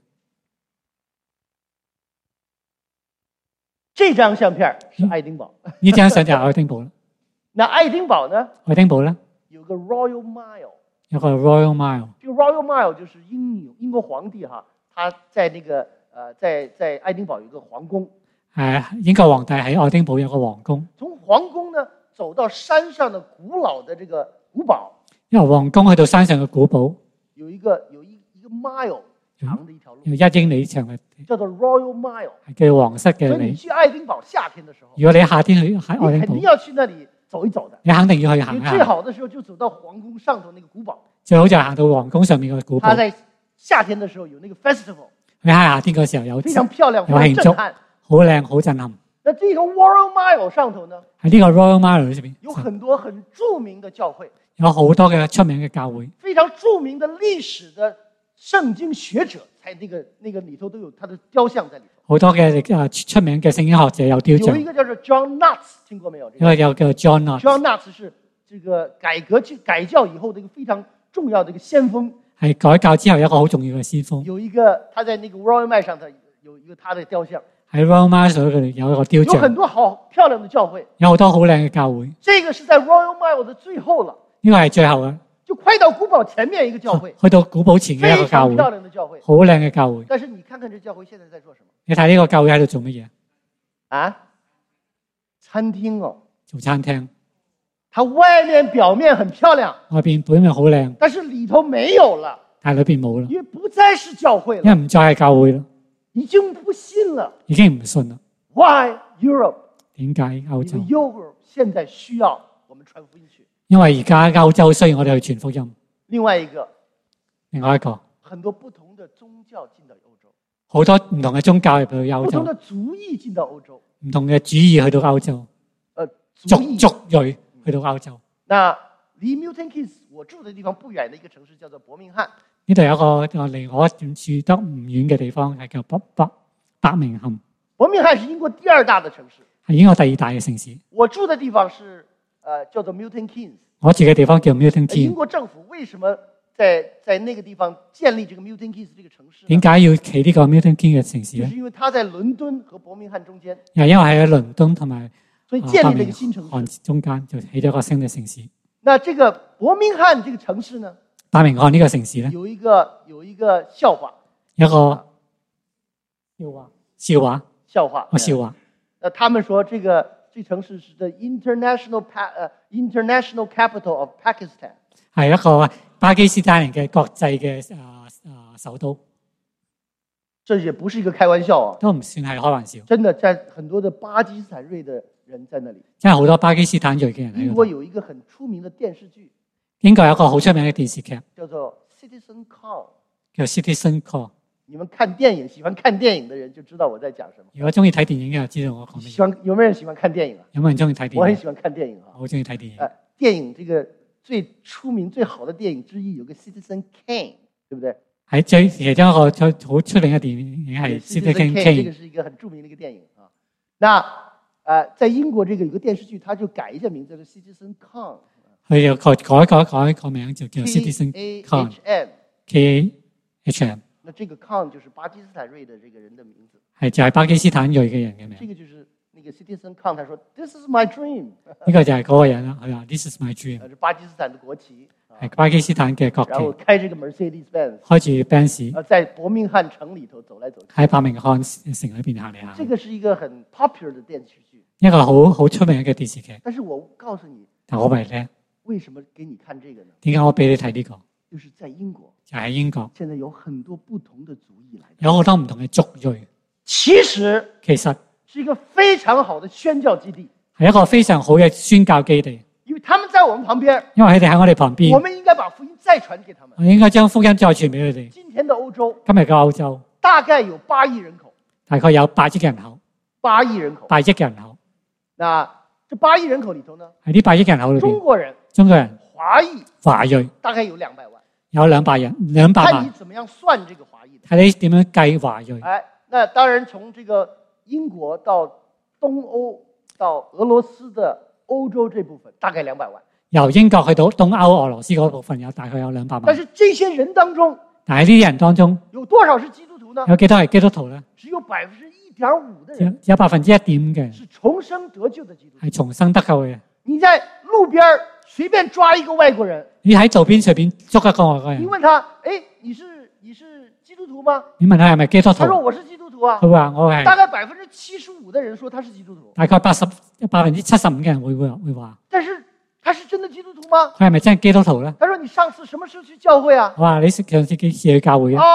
這張相片是愛丁堡。 呢張相就係愛丁堡啦。 那愛丁堡呢， 愛丁堡咧有個 Royal Mile。 有個 Royal Mile， 這個 Royal Mile 就是英國皇帝哈，他在那個在愛丁堡有一個皇宮。 英國皇帝喺愛丁堡有個皇宮。 從皇宮呢走到山上的古老的這個古堡， 由皇宮去到山上嘅古堡， 有一個 mile 長的一條路， 有1英里長嘅， 叫做 Royal Mile。 係叫皇室嘅所以你里。 去愛丁堡夏天的時候， 如果你夏天去喺愛丁堡， 你肯定要去那裡走一走的。 你肯定要去行一你最行。 好的時候就走到皇宮上頭那個古堡。 最好就係行到皇宮上面嘅古堡。 他在夏天的時候有那個 festival， 佢喺夏天嗰時候有非常漂亮，非有慶祝常震撼。 好靚好震撼。 那這個 Royal Mile 上頭呢， 喺呢個 Royal Mile 裏邊有很多很著名的教會， 有好多嘅出名嘅教會， 非常著名的歷史的聖經學者，在那個裡頭都有他的雕像在裡頭。 好多嘅出名嘅聖經學者有雕像。 有一個叫做 John Nuts，聽過沒有？ 一個有叫 John Nuts， John Nuts 是这个改教以後的一個非常重要的一個先鋒。 係改教之後一個好重要嘅先鋒。 有一個他在那個 Royal Mile 上，他有一個他的雕像。 喺 Royal Mile 上有一個雕像。 有很多好漂亮的教會。 有好多好靚嘅教會。 這個是在 Royal Mile 的最後了。 呢個係最後嘅。 就快到古堡前面一個教會。 去到古堡前嘅一個教會。 非常漂亮的教會。 好靚嘅教會。 但是你看看這教會現在在做什麼？ 你睇呢個教會喺度做乜嘢？ 啊？餐廳哦。 做餐廳。 它外面表面很漂亮。 外邊表面好靚。 但是裡頭沒有了。 但係裏邊冇啦。 因為不再是教會了。 因為唔再係教會啦。 已經不信了。 已經唔信啦。 Why Europe？ 點解歐洲？ 因為 Europe 現在需要我們傳福音去。 因為而家歐洲需要我哋去傳福音。 另外一個，很多不同的宗教進到歐洲。 好多唔同嘅宗教入到歐洲。 不同的族裔進到歐洲。 唔同嘅主義去到歐洲。族裔去到歐洲。 那離 Milton Keynes 我住的地方不遠的一個城市叫做伯明翰。 呢度有一個離我住得唔遠嘅地方係叫伯明翰。 伯明翰是英國第二大的城市。 係英國第二大嘅城市。 我住的地方是叫做 Milton Keynes。 我住嘅地方叫 Milton Keynes。 英國政府為什麼在那個地方建立這個 Milton Keynes 這個城市？ 點解要起呢個 Milton Keynes 嘅城市咧？ 就是因為它在倫敦和伯明翰中間。 因為喺倫敦同埋所以建立了一個新城市。 中間就起咗一個新嘅城市。 那這個伯明翰這個城市呢？ 伯明翰呢個城市咧？ 有一個笑話。 一個笑話。笑話。 他們說這城市是 the international capital of Pakistan。 係一個巴基斯坦人嘅國際嘅首都。 這也不是一個開玩笑啊。 都唔算係開玩笑。 真的，在很多的巴基斯坦裔的人在那裡。 真係好多巴基斯坦裔嘅人喺度。 英國有一個很出名的電視劇。 英國有一個好出名嘅電視劇。 叫做 Citizen Call。 叫 Citizen Call。 你們看電影，喜歡看電影的人就知道我在講什麼。 如果中意睇電影嘅，知道我講咩。 有沒有人喜歡看電影啊？ 有冇人中意睇電影？ 我很喜歡看電影啊。 我好中意睇電影。 電影這個最出名、最好的電影之一，有個 Citizen Kane，對不對？ 係其中一個好出名嘅電影係 Citizen Kane。 這個是一個很著名的一個電影啊。那在英國這個有個電視劇，它就改一下名字，叫 Citizen Kane。 佢又改個名就叫 Citizen Kane。KAHM。 那這個 Khan 就是巴基斯坦裔的這個人的名字。係就係巴基斯坦裔嘅人嘅名。 這個就是那個 Citizen Khan，他說 This is my dream。 呢個就係嗰個人啦，佢話 This is my dream。 係巴基斯坦的國旗。 係巴基斯坦嘅國旗。 然後開這個 Mercedes-Benz。 開住 Benz。 在伯明翰城裡頭走來走去。 喺伯明翰城裏邊行嚟行。 這個是一個很 popular 的電視劇。 一個好出名嘅電視劇。 但是我告訴你， 但我話你聽， 為什麼給你看這個呢？ 點解我俾你睇呢個？ 就是在英國。 就喺英國， 現在有很多不同的族裔來， 有好多唔同嘅族裔。 其實是一個非常好的宣教基地， 係一個非常好嘅宣教基地。 因為他們在我們旁邊， 因為佢哋喺我哋旁邊， 我們應該把福音再傳給他們。 我應該將福音再傳俾佢哋。 今天的歐洲， 今日嘅歐洲大概有8億人口， 大概有8億人口 ，8億人口。那這8億人口裡頭呢？ 喺呢8億人口裏邊，中國人、華裔大概有200萬。 有200人，200萬。 看你怎麼樣算這個華裔？ 睇你點樣計華裔？ 那當然從這個英國到東歐到俄羅斯的歐洲這部分，大概200萬。 由英國去到東歐俄羅斯嗰部分大概有200萬。 但是這些人當中， 但係呢啲人當中， 有多少是基督徒呢？ 有幾多係基督徒呢？ 只有1.5%的人， 只有1.5%嘅是重生得救的基督徒， 係重生得救嘅。 你在路邊隨便抓一個外國人， 你喺路邊隨便捉一個外國人， 你問他，誒，你是基督徒嗎？ 你問他係咪基督徒？ 他說我是基督徒啊。 佢話我係。 大概75%的人說他是基督徒。 大概75%嘅人會話。但是他是真的基督徒嗎？ 佢係咪真係基督徒咧？ 他說你上次什麼時候去教會啊？ 我話你上次幾時去教會啊？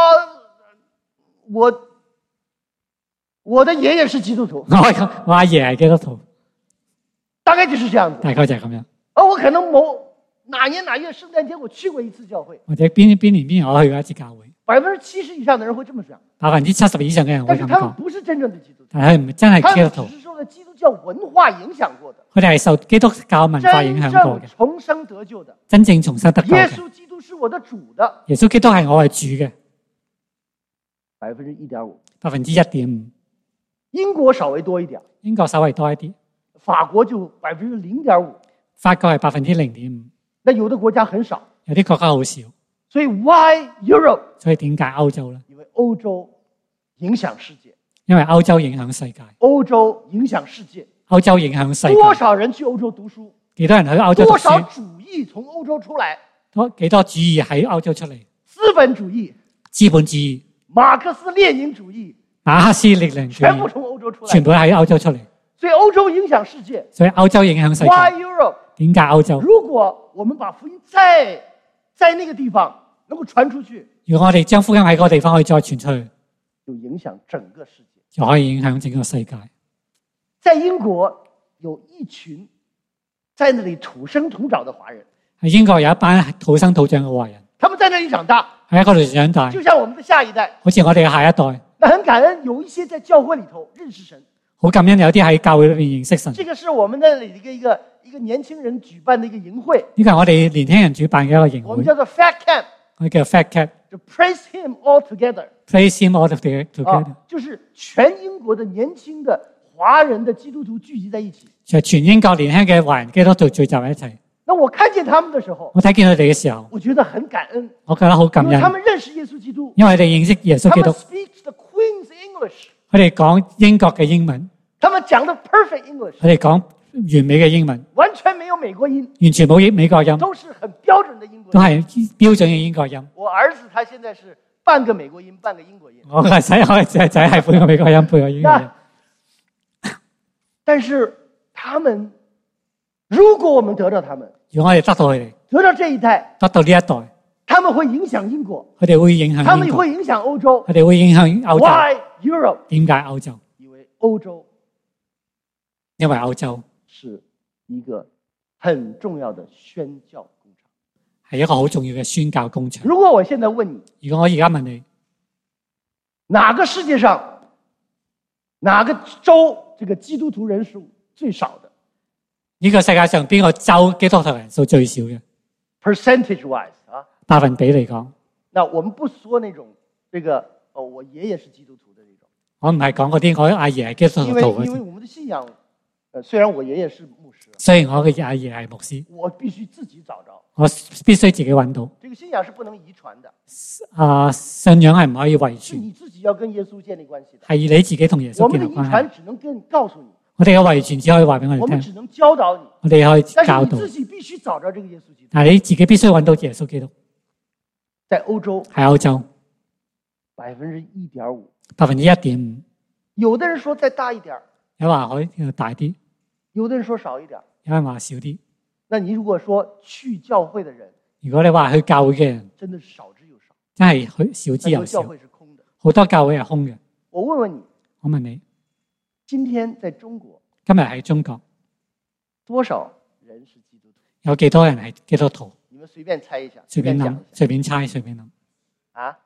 我的爺爺是基督徒。 我阿爺係基督徒。 大概就是這樣子。 大概就係咁樣。 我可能哪年哪月聖誕節我去過一次教會。 或者邊年我去過一次教會。 70%以上的人會這麼講。 70%以上嘅人會咁講。 但是他們不是真正的基督徒。 但係唔係真係基督徒。 他們只是受了基督教文化影響過的。 佢哋係受基督教文化影響過嘅。 真正重生得救的。 真正重生得救嘅。 耶穌基督是我的主的。 耶穌基督係我係主嘅。 1.5%。 1.5%。 英國稍微多一點。 英國稍微多一啲。 法國就0.5%。 法國係0.5%， 那有的國家很少。 有啲國家好少。 所以 Why Europe？ 所以點解歐洲咧？ 因為歐洲影響世界。 因為歐洲影響世界。 歐洲影響世界。 歐洲影響世界。 多少人去歐洲讀書？ 幾多人去歐洲讀書？ 多少主義從歐洲出來？ 幾多主義喺歐洲出嚟？ 資本主義。 資本主義。 馬克思列寧主義。 馬克思列寧主義。 全部從歐洲出來。 全部喺歐洲出嚟。 所以歐洲影響世界。 所以歐洲影響世界。 Why Europe？ 點解歐洲？ 如果我們把福音在那個地方能夠傳出去， 如果我哋將福音喺嗰個地方可以再傳出去， 就影響整個世界， 就可以影響整個世界。 在英國有一群在那裡土生土長的華人， 喺英國有一班土生土長嘅華人， 他們在那裡長大， 喺嗰度長大， 就像我們的下一代， 好似我哋嘅下一代。 那很感恩有一些在教會裡頭認識神， 好感恩有啲喺教會裏面認識神。 這個是我們那裡一個年輕人舉辦的一個營會， 呢個係我哋年輕人主辦嘅一個營會， 我們叫做 Fat Camp， 我哋叫 Fat Camp， 就 Praise Him all together，Praise Him all together， 就是全英國的年輕的華人的基督徒聚集在一起， 就全英國年輕嘅華人基督徒聚集喺一齊。 那我看見他們的時候， 我睇見佢哋嘅時候， 我覺得很感恩， 我覺得好感恩， 因為他們認識耶穌基督， 因為佢哋認識耶穌基督， 他們 speak the Queen's English， 佢哋講英國嘅英文， 他們講的 perfect English， 佢哋講完美嘅英文， 完全沒有美國音， 完全冇美國音， 都是很標準的英國音， 都係標準嘅英國音。 我兒子他現在是半個美國音，半個英國音。 我個仔係半個美國音，半個英國音。 但是他們，如果我們得到他們， 如果我哋得到佢哋， 得到這一代， 得到呢一代， 他們會影響英國， 佢哋會影響英國， 他們會影響歐洲， 佢哋會影響歐洲。 Why Europe？ 點解歐洲？ 因為歐洲， 因為歐洲是一個很重要的宣教工場， 係一個好重要嘅宣教工場。 如果我現在問你， 如果我而家問你， 哪個世界上，哪個州這個基督徒人數最少的？ 呢個世界上邊個州基督徒人數最少嘅 ？Percentage wise 啊， 百分比嚟講， 那我們不說那種這個我爺爺是基督徒的那種， 我唔係講嗰啲我阿爺係基督徒因為我們的信仰，雖然我爺爺是牧師， 雖然我嘅阿爺係牧師， 我必須自己找着， 我必須自己揾到。 這個信仰是不能遺傳的， 信仰係唔可以遺傳， 是你自己要跟耶穌建立關係的， 係你自己同耶穌我們的遺建立關係。 傳只能告訴你。 我哋嘅遺傳只可以話俾我哋聽， 我們只能教導你， 我哋可以但教導。 是你自己必須找着這個耶穌基督。 但係你自己必須揾到耶穌基督。 在歐洲， 喺歐洲 1.5%， 1.5%， 有的人說再大一點， 有話可以大啲， 有的人說少一點， 有人話少啲。 那你如果說去教會的人， 如果你話去教會嘅人， 真的是少之又少， 真係去少之又少。 很多教會是空的， 好多教會係空嘅。 我問問你， 我問你， 今天在中國， 今日喺中國多少人是基督徒？ 有幾多人係基督徒？ 你們隨便猜一下， 隨便諗想一下， 隨便猜，隨便諗。 啊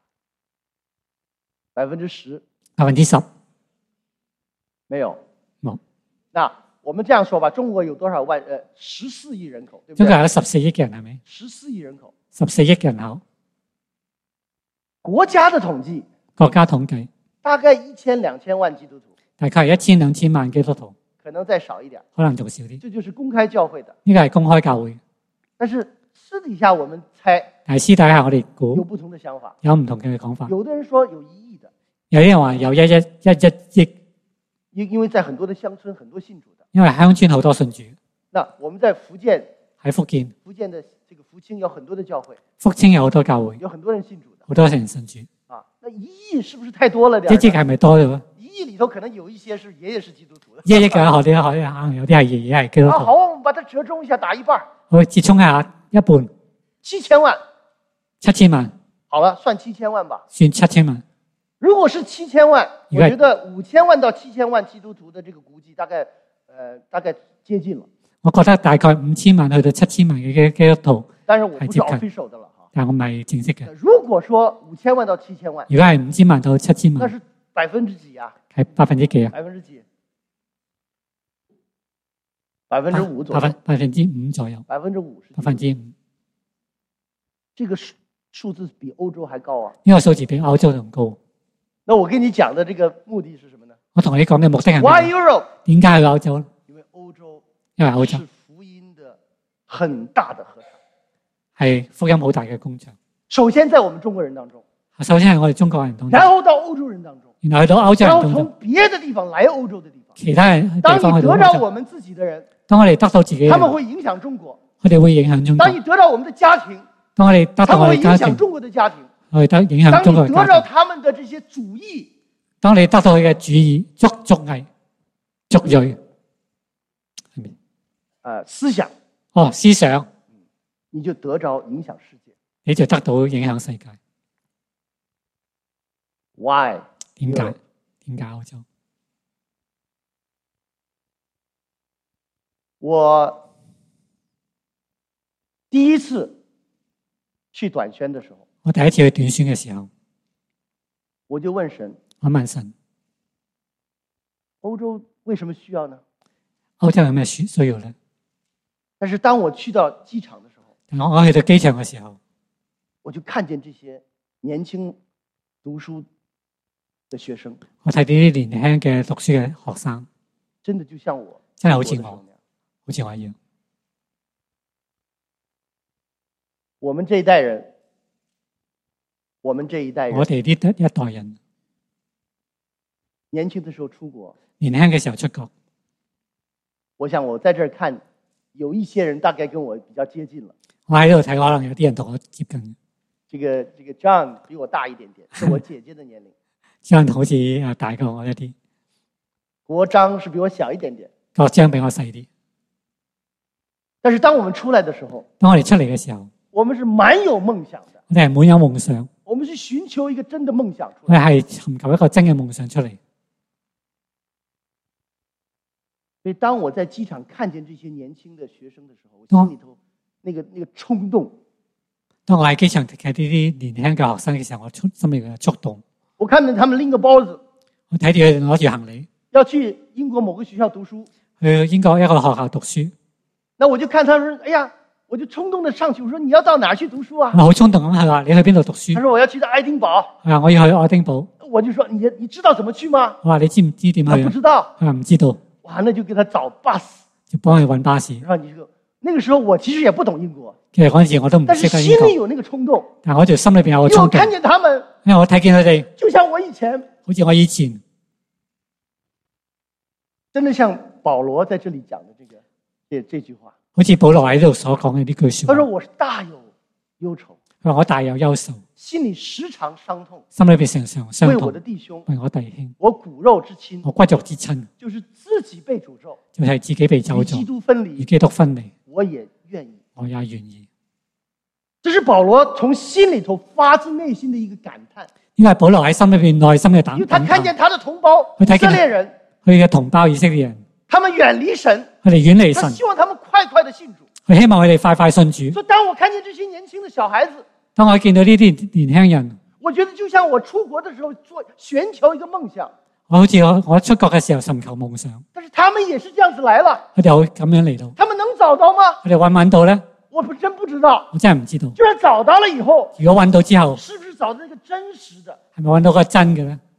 ，10%？ 10%？ 沒有， 冇。 那我們這樣說吧，中國有多少萬？14億人口，對不對？ 中國有14億嘅人係咪 ？14億人口 ？14億人口。 國家的統計， 國家統計大概1000-2000萬基督徒， 大概係1000-2000萬基督徒， 可能再少一點， 可能仲少啲。 這就是公開教會的。 呢個係公開教會， 但是私底下我們猜， 但係私底下我哋有估不同的想法。 有唔同嘅講法。 有的人說有1億的， 有啲人話有1億， 因為在很多的鄉村，很多信主的。 因為鄉村好多信主。 那我們在福建， 喺福建的這個福清有很多的教會， 福清有好多教會， 有很多人信主的。 好多人信主。 啊，那1億是不是太多了點？ 一億係咪多咗？1 1億裏頭可能有一些是爺爺是基督徒的。 億嘅可能有啲係爺爺係基督徒。 好，我們把它折中一下，打一半。 我折中一下一半 ，7000萬。 7000萬。 好了，算7000萬吧。 算7000萬。 如果是7000萬，我覺得5000萬到7000萬基督徒的這個估計大概接近了。 我覺得大概5000萬去到7000萬嘅基督徒， 但是我不是 official 的了哈。 但我唔係正式嘅。 如果說5000萬到7000萬， 如果係5000萬到7000萬， 那是%幾啊？ 係%幾啊 ？%幾？5%左右。 5%左右。 5%。 5%。 這個數字比歐洲還高啊！ 呢個數字比歐洲仲高。 那我跟你講的這個目的是什麼呢？ 我同你講嘅目的係咩？ Why Europe？ 點解去歐洲咧？ 因為歐洲因為歐洲是福音的很大的禾場。 係福音好大嘅工場。 首先在我們中國人當中， 首先係我哋中國人當中， 然後到歐洲人當中， 然後去到歐洲然後從人當中， 別的地方來歐洲的地方。 其他人地當你方去到歐洲。 得到我們自己的人， 當我哋得到自己嘅人， 他們會影響中國。 佢哋會影響中國當。你得到我們的家庭， 當我哋得到他們會影我哋家庭， 響中國的家庭。 我哋得影響當中國你得到嘅家庭。 他們的這些主義， 當你得到佢嘅主意、族裔、族裔，係咪？ 思想， 思想， 你就得着影響世界。 你就得到影響世界。 Why？ 點解？點解歐洲？ 我第一次去短宣的時候， 我第一次去短宣嘅時候， 我就問神： 我問神， 歐洲為什麼需要呢？ 歐洲有咩需要咧？ 但是當我去到機場的時候， 我去到機場嘅時候， 我就看見這些年輕讀書的學生， 我睇到啲年輕嘅讀書嘅學生， 真的就像我， 真係好似我，好似我一樣。 我們這一代人，我們這一代人， 我哋呢一代人， 年輕的時候出國， 年輕嘅時候出國， 我想我在這兒看，有一些人大概跟我比較接近了。 我喺度睇，可能有啲人同我接近。 這個 John 比我大一點點，是我姐姐的年齡。 John 好似大過我一啲。 國章是比我小一點點。 國章比我細啲。 但是當我們出來的時候， 當我哋出嚟嘅時候， 我們是滿有夢想的。 我哋係滿有夢想。 我們是尋求一個真的夢想出我來。 係尋求一個真嘅夢想出嚟。 所以當我在機場看見這些年輕的學生的時候，我心裏頭那個衝動。 當我喺機場睇呢啲年輕嘅學生嘅時候，我心裏嘅觸動。 我看見他們拎個包子， 我睇住佢哋攞住行李， 要去英國某個學校讀書。 去英國一個學校讀書。 那我就看他說：“哎呀！”我就衝動的上去，我說：“你要到哪去讀書啊？” 我好衝動咁，佢話：“你去邊度讀書？” 他說：“我要去到愛丁堡。” 我要去愛丁堡。 我就說：“你知道怎麼去嗎？” 我話：“你知唔知點去？” 不知道。 佢話：“唔知道。” 哇，那就給他找 bus， 就幫佢揾巴士。 然後你說，那個時候我其實也不懂英國， 其實嗰陣時我都唔但是識得英國， 心裏有那個衝動。 但我就心裏邊有個因為我衝動， 看見他們， 因為我睇見佢哋， 就像我以前， 好似我以前， 真的像保羅在這裡講的這句話。 好似保羅喺度所講嘅呢句説話。 他說：“我是大有憂愁。” 佢話：“我大有憂愁， 心裡時常傷痛， 心裏邊常常傷痛， 為我的弟兄， 為我弟兄， 我骨肉之親， 我骨肉之親， 就是自己被詛咒， 就係自己被咒與基詛， 督分離， 與基督分離， 我也願意。” 我也願意。 這是保羅從心裡頭發自內心的一個感嘆， 因為保羅喺心裏邊內心嘅因為他看見他的同胞佢睇見以色列人， 佢嘅同胞以色列人， 他們遠離神， 佢哋遠離神， 他希望他們快快的信主。 佢希望佢哋快快信主。 所以當我看見這些年輕的小孩子， 當我見到呢啲年輕人， 我覺得就像我出國的時候尋求一個夢想， 我好似我出國嘅時候尋求夢想， 但是他們也是這樣子來了， 佢哋好咁樣嚟到， 他們能找到嗎？ 佢哋揾唔揾到咧？ 我真不知道。 我真係唔知道。 就算找到了以後， 如果揾到之後， 是不是找到那個真實的？ 係咪揾到個真嘅咧？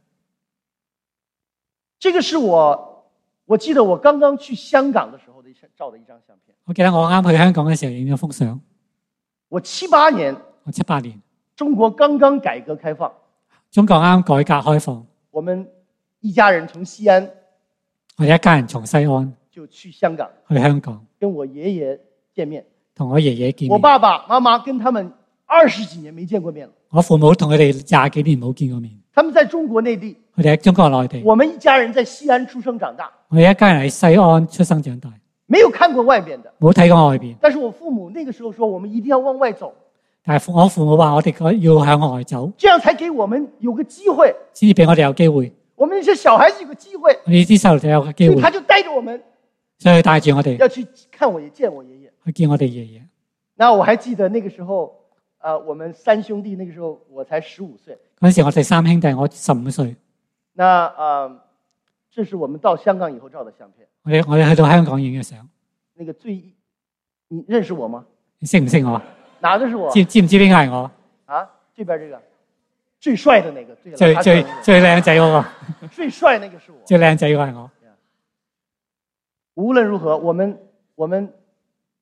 這個是我記得我剛剛去香港的時候照的一張相片。 我記得我啱去香港嘅時候影咗幅相。 我78年， 我78年， 中國剛剛改革開放， 中國啱改革開放， 我們一家人從西安， 我哋一家人從西安就去香港， 去香港， 跟我爺爺見面， 同我爺爺見面。 我爸爸媽媽跟他們20幾年沒見過面了。 我父母同佢哋20幾年冇見過面。 他們在中國內地， 佢哋喺中國內地。 我們一家人在西安出生長大。 我哋一家人喺西安出生長大， 沒有看過外邊的， 冇睇過外邊。 但是我父母那個時候說，我們一定要往外走。 但係我父母話我哋要向外走， 這樣才給我們有個機會， 先至俾我哋有機會。 我們那些小孩子有個機會， 我哋啲細路仔有個機會。 所以他就帶着我們， 所以佢帶住我哋要去看我見我爺爺， 去見我哋爺爺。 那我還記得那個時候，我們三兄弟，那個時候我才15歲。 嗰陣時我哋三兄弟，我15歲。 那這是我們到香港以後照的相片。 我哋去到香港影嘅相。 那個你認識我嗎？ 你識唔識我？ 哪個是我？ 知唔知邊個係我？ 啊，這邊這個最帥的那個， 最靚仔嗰個。 最帥那個是我。 最靚仔嗰個係我。 無論如何，我們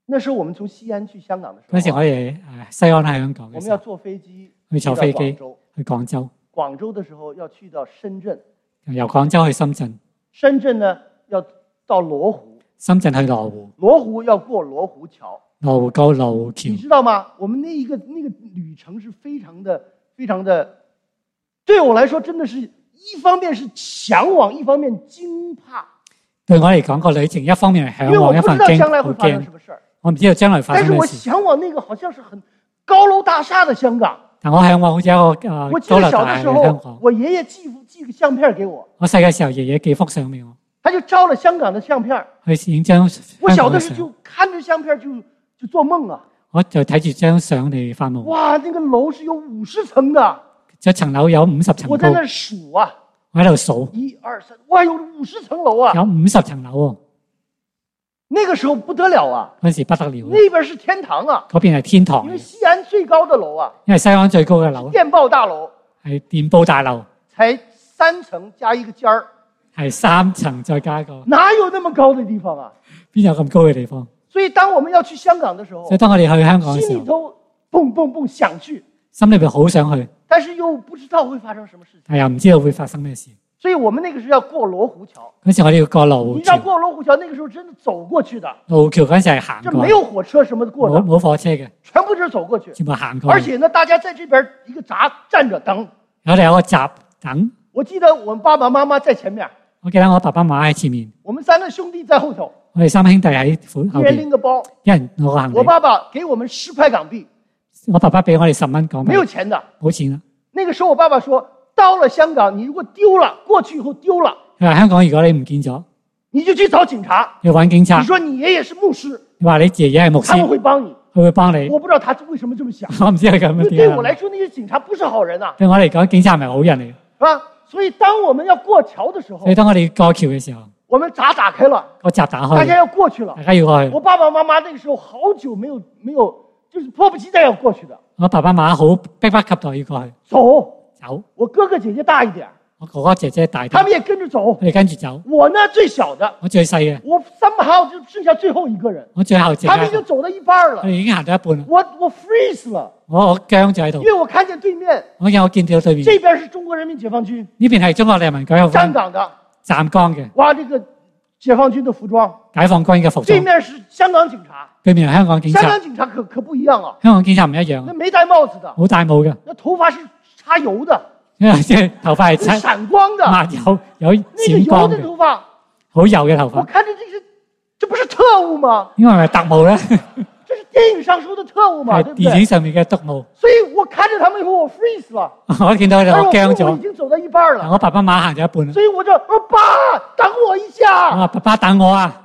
那時候我們從西安去香港的時嗰陣時我候， 哋西安喺香港我們要嘅時候， 坐飛機去坐飛機到廣州。 去廣州， 廣州的時候要去到深圳， 由廣州去深圳， 深圳呢要到羅湖， 深圳去羅湖， 羅湖要過羅湖橋。 羅湖過羅湖橋你。知道嗎？我們那個旅程是非常的，對我來說真的是一方面是向往，一方面驚怕。 對我嚟講個旅程一方面係因為我向往，一方不知道將面好來會發生驚什。麼事兒， 我唔知道將來發但是我生咩事， 向往那個好像是很高樓大廈的香港。 但我向往好似一個我記得高樓大廈小的時嘅香港候，。我爺爺寄個相片給我， 我細嘅時候，爺爺寄幅相俾我， 他就照了香港的相片。 去影張香我小港嘅相。 的時候就看着相片就做夢啊！ 我就睇住張相嚟發夢。 哇，那個樓是有50層的， 一層樓有50層高我在，那數啊， 我喺度數， 1、2、3，哇，有50層樓啊！ 有50層樓喎。 那個時候不得了啊， 嗰陣時不得了， 那邊是天堂啊， 嗰邊係天堂因為，西安最高的樓啊， 因為西安最高嘅樓電報大樓係電報大樓， 才3層加一個尖兒， 係3層再加一個， 哪有那麼高的地方啊？ 邊有咁高嘅地方？ 所以當我們要去香港的時候所以，當我哋去香港嘅時候， 心裏頭蹦蹦蹦想去， 心裏邊好想去， 但是又不知道會發生什麼事情。 但又唔知道會發生咩事。 所以我們那個時候要過羅湖橋， 嗰時我哋要過羅湖你知道橋， 過羅湖橋那個時候真的走過去的， 羅湖橋嗰陣時係行過， 這沒有火車什麼的過的， 冇火車嘅， 全部就是走過去。 全部行過。 而且呢，大家在這邊一個閘站着等。 我哋有個閘等， 我記得我們爸爸媽媽在前面， 我記得我爸爸媽媽喺前面， 我們3個兄弟在後頭， 我哋3兄弟喺後一人拎邊， 個包。 一人攞個行李。 我爸爸給我們10塊港幣， 我爸爸俾我哋10蚊港幣， 沒有錢的。 冇錢啦。 那個時候我爸爸說，到了香港，你如果丟了，過去以後丟了， 佢話香港如果你唔見咗， 你就去找警察。 要揾警察你。說你爺爺是牧師， 你話你爺爺係牧他們師， 會幫你。 佢會幫你。 我不知道他為什麼這麼想， 我唔知佢咁因為樣點啊。 對我來說，那些警察不是好人啊， 對我嚟講，警察唔係好人嚟嘅。 是吧？所以當我們要過橋的時候所以，當我哋過橋嘅時候， 我們閘打開了， 個閘打大家開， 要過去了大。家要過去。 我爸爸媽媽那個時候好久沒有，就是迫不及待要過去的。 我爸爸媽媽好迫不及待要過去走， 走。 我哥哥姐姐大一點， 我哥哥姐姐大啲， 他們也跟着走佢。哋跟住走。 我呢最小的， 我最細嘅， 我somehow就剩下最後一個人， 我最後剩他下一個， 們已經走到一半了佢哋，已經行到一半啦。 我 freeze 了， 我僵咗喺度因，為我看見對面我見到對面這邊是中國人民解放軍呢邊係中國人民解放軍站崗的， 站崗嘅哇，這個解放軍的服裝， 解放軍嘅服裝， 對面是香港警察， 對面係香港警察， 香港警察可不一樣啊， 香港警察唔一樣那，沒戴帽子的， 冇戴帽嘅， 那頭髮是擦油的， 因為即係頭髮係是閃光的， 抹有那個油閃光嘅， 的頭髮， 好油嘅頭髮， 我看着這不是特務嗎？ 應該係咪特務咧？ 這是電影上說的特務嘛， 係對不對？ 電影上面嘅特務。 所以我看着他們以後，我 freeze 了， 我見到佢哋， 而我驚我父母已咗。 經走到一半了， 我爸爸媽行咗一半啦。 所以我爸等我一我下， 話爸爸等我啊！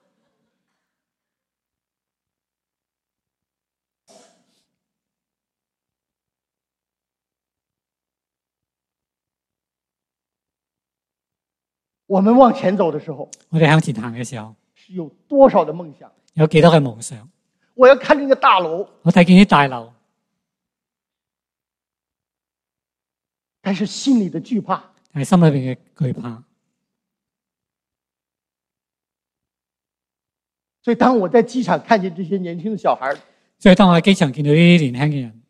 我們往前走的時候， 我哋向前行嘅時候， 是有多少的夢想？ 有幾多嘅夢想？ 我要看這個大樓， 我睇見啲大樓， 但是心裏的懼怕， 係心裏邊嘅懼怕。 所以當我在機場看見這些年輕的小孩， 所以當我喺機場見到呢啲年輕嘅人，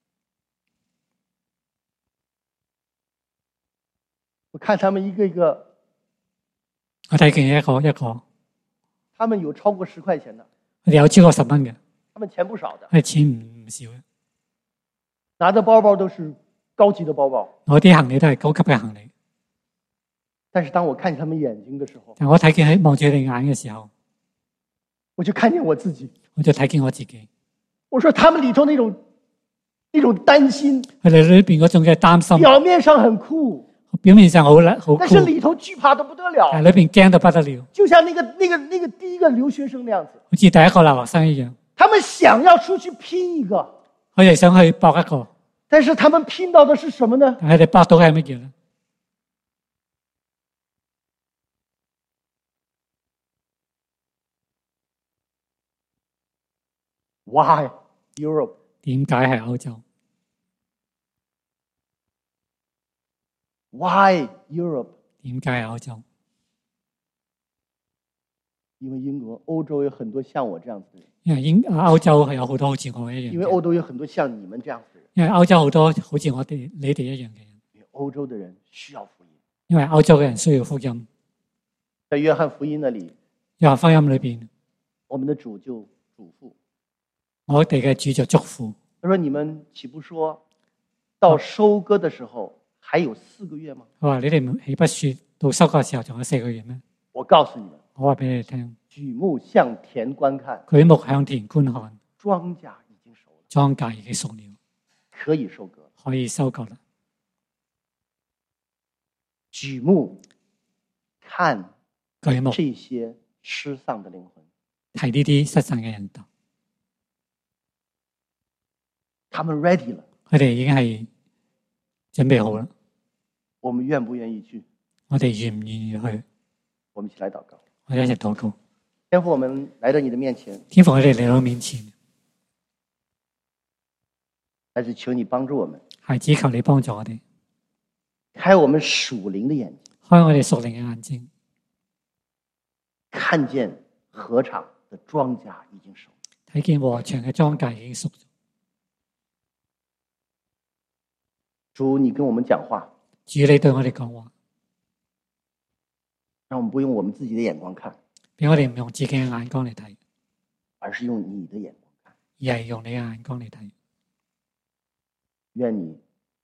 我看他們一個一個， 我睇見一個一個， 他們有超過10塊錢的， 佢哋有超過10蚊嘅， 他們錢不少的， 佢哋錢唔少嘅， 拿的包包都是高級的包包。 我啲行李都係高級嘅行李。 但是當我看見他們眼睛的時候， 但我睇見喺望住佢哋眼嘅時候， 我就看見我自己。 我就睇見我自己。 我說他們裏頭那種擔心， 佢哋裏邊嗰種嘅擔心， 表面上很酷， 表面上好叻好酷， 但是裏頭懼怕得不得了， 但係裏邊驚到不得了， 就像那個第一個留學生那樣子， 好似第一個留學生一樣。 他們想要出去拼一個， 佢哋想去搏一個， 但是他們拼到的是什麼呢？ 但係佢哋搏到嘅係乜嘢咧？ Why Europe？ 點解係歐洲？ Why Europe？ 點解係歐洲？ 因為英國、歐洲有很多像我這樣子的人。 因為歐洲係有好多好似我一樣嘅人。 因為歐洲有很多像你們這樣子的人。 因為歐洲好多好似你哋一樣嘅人。 因為歐洲的人需要福音。 因為歐洲嘅人需要福音。 在約翰福音那裡， 約翰福音裏邊， 我們的主就囑咐， 我哋嘅主就囑咐， 他說：你們豈不說到收割的時候還有4個月嗎？ 佢話：你哋豈不說到收割嘅時候仲有4個月咩？ 我告訴你們， 我話俾你哋聽， 舉目向田觀看， 舉目向田觀看， 莊稼已經熟了， 莊稼已經熟了， 可以收割， 可以收割啦。 舉目看舉目這些失喪的靈魂， 睇呢啲失散嘅人頭， 他們 ready 了， 佢哋已經係準備好啦。 我們願不願意去？ 我哋願唔願意去？ 我們一起來禱告。 我哋一齊禱告。 天父，我們來到你的面前， 天父，我哋嚟到面前， 還是求你幫助我們， 孩子，求你幫助我哋， 開我們屬靈的眼睛， 開我哋屬靈嘅眼睛， 看見禾場的莊稼已經熟， 睇見禾場嘅莊稼已經熟咗。 主，你跟我們講話， 主，你對我哋講話， 讓我們不用我們自己的眼光看， 俾我哋唔用自己嘅眼光嚟睇， 而是用你的眼光看， 而係用你嘅眼光嚟睇。 願你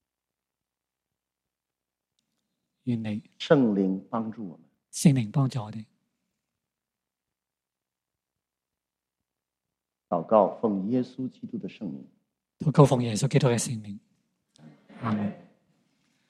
聖靈幫助我們， 聖靈幫助我哋。 禱告奉耶穌基督的聖名， 禱告奉耶穌基督嘅聖名。阿門。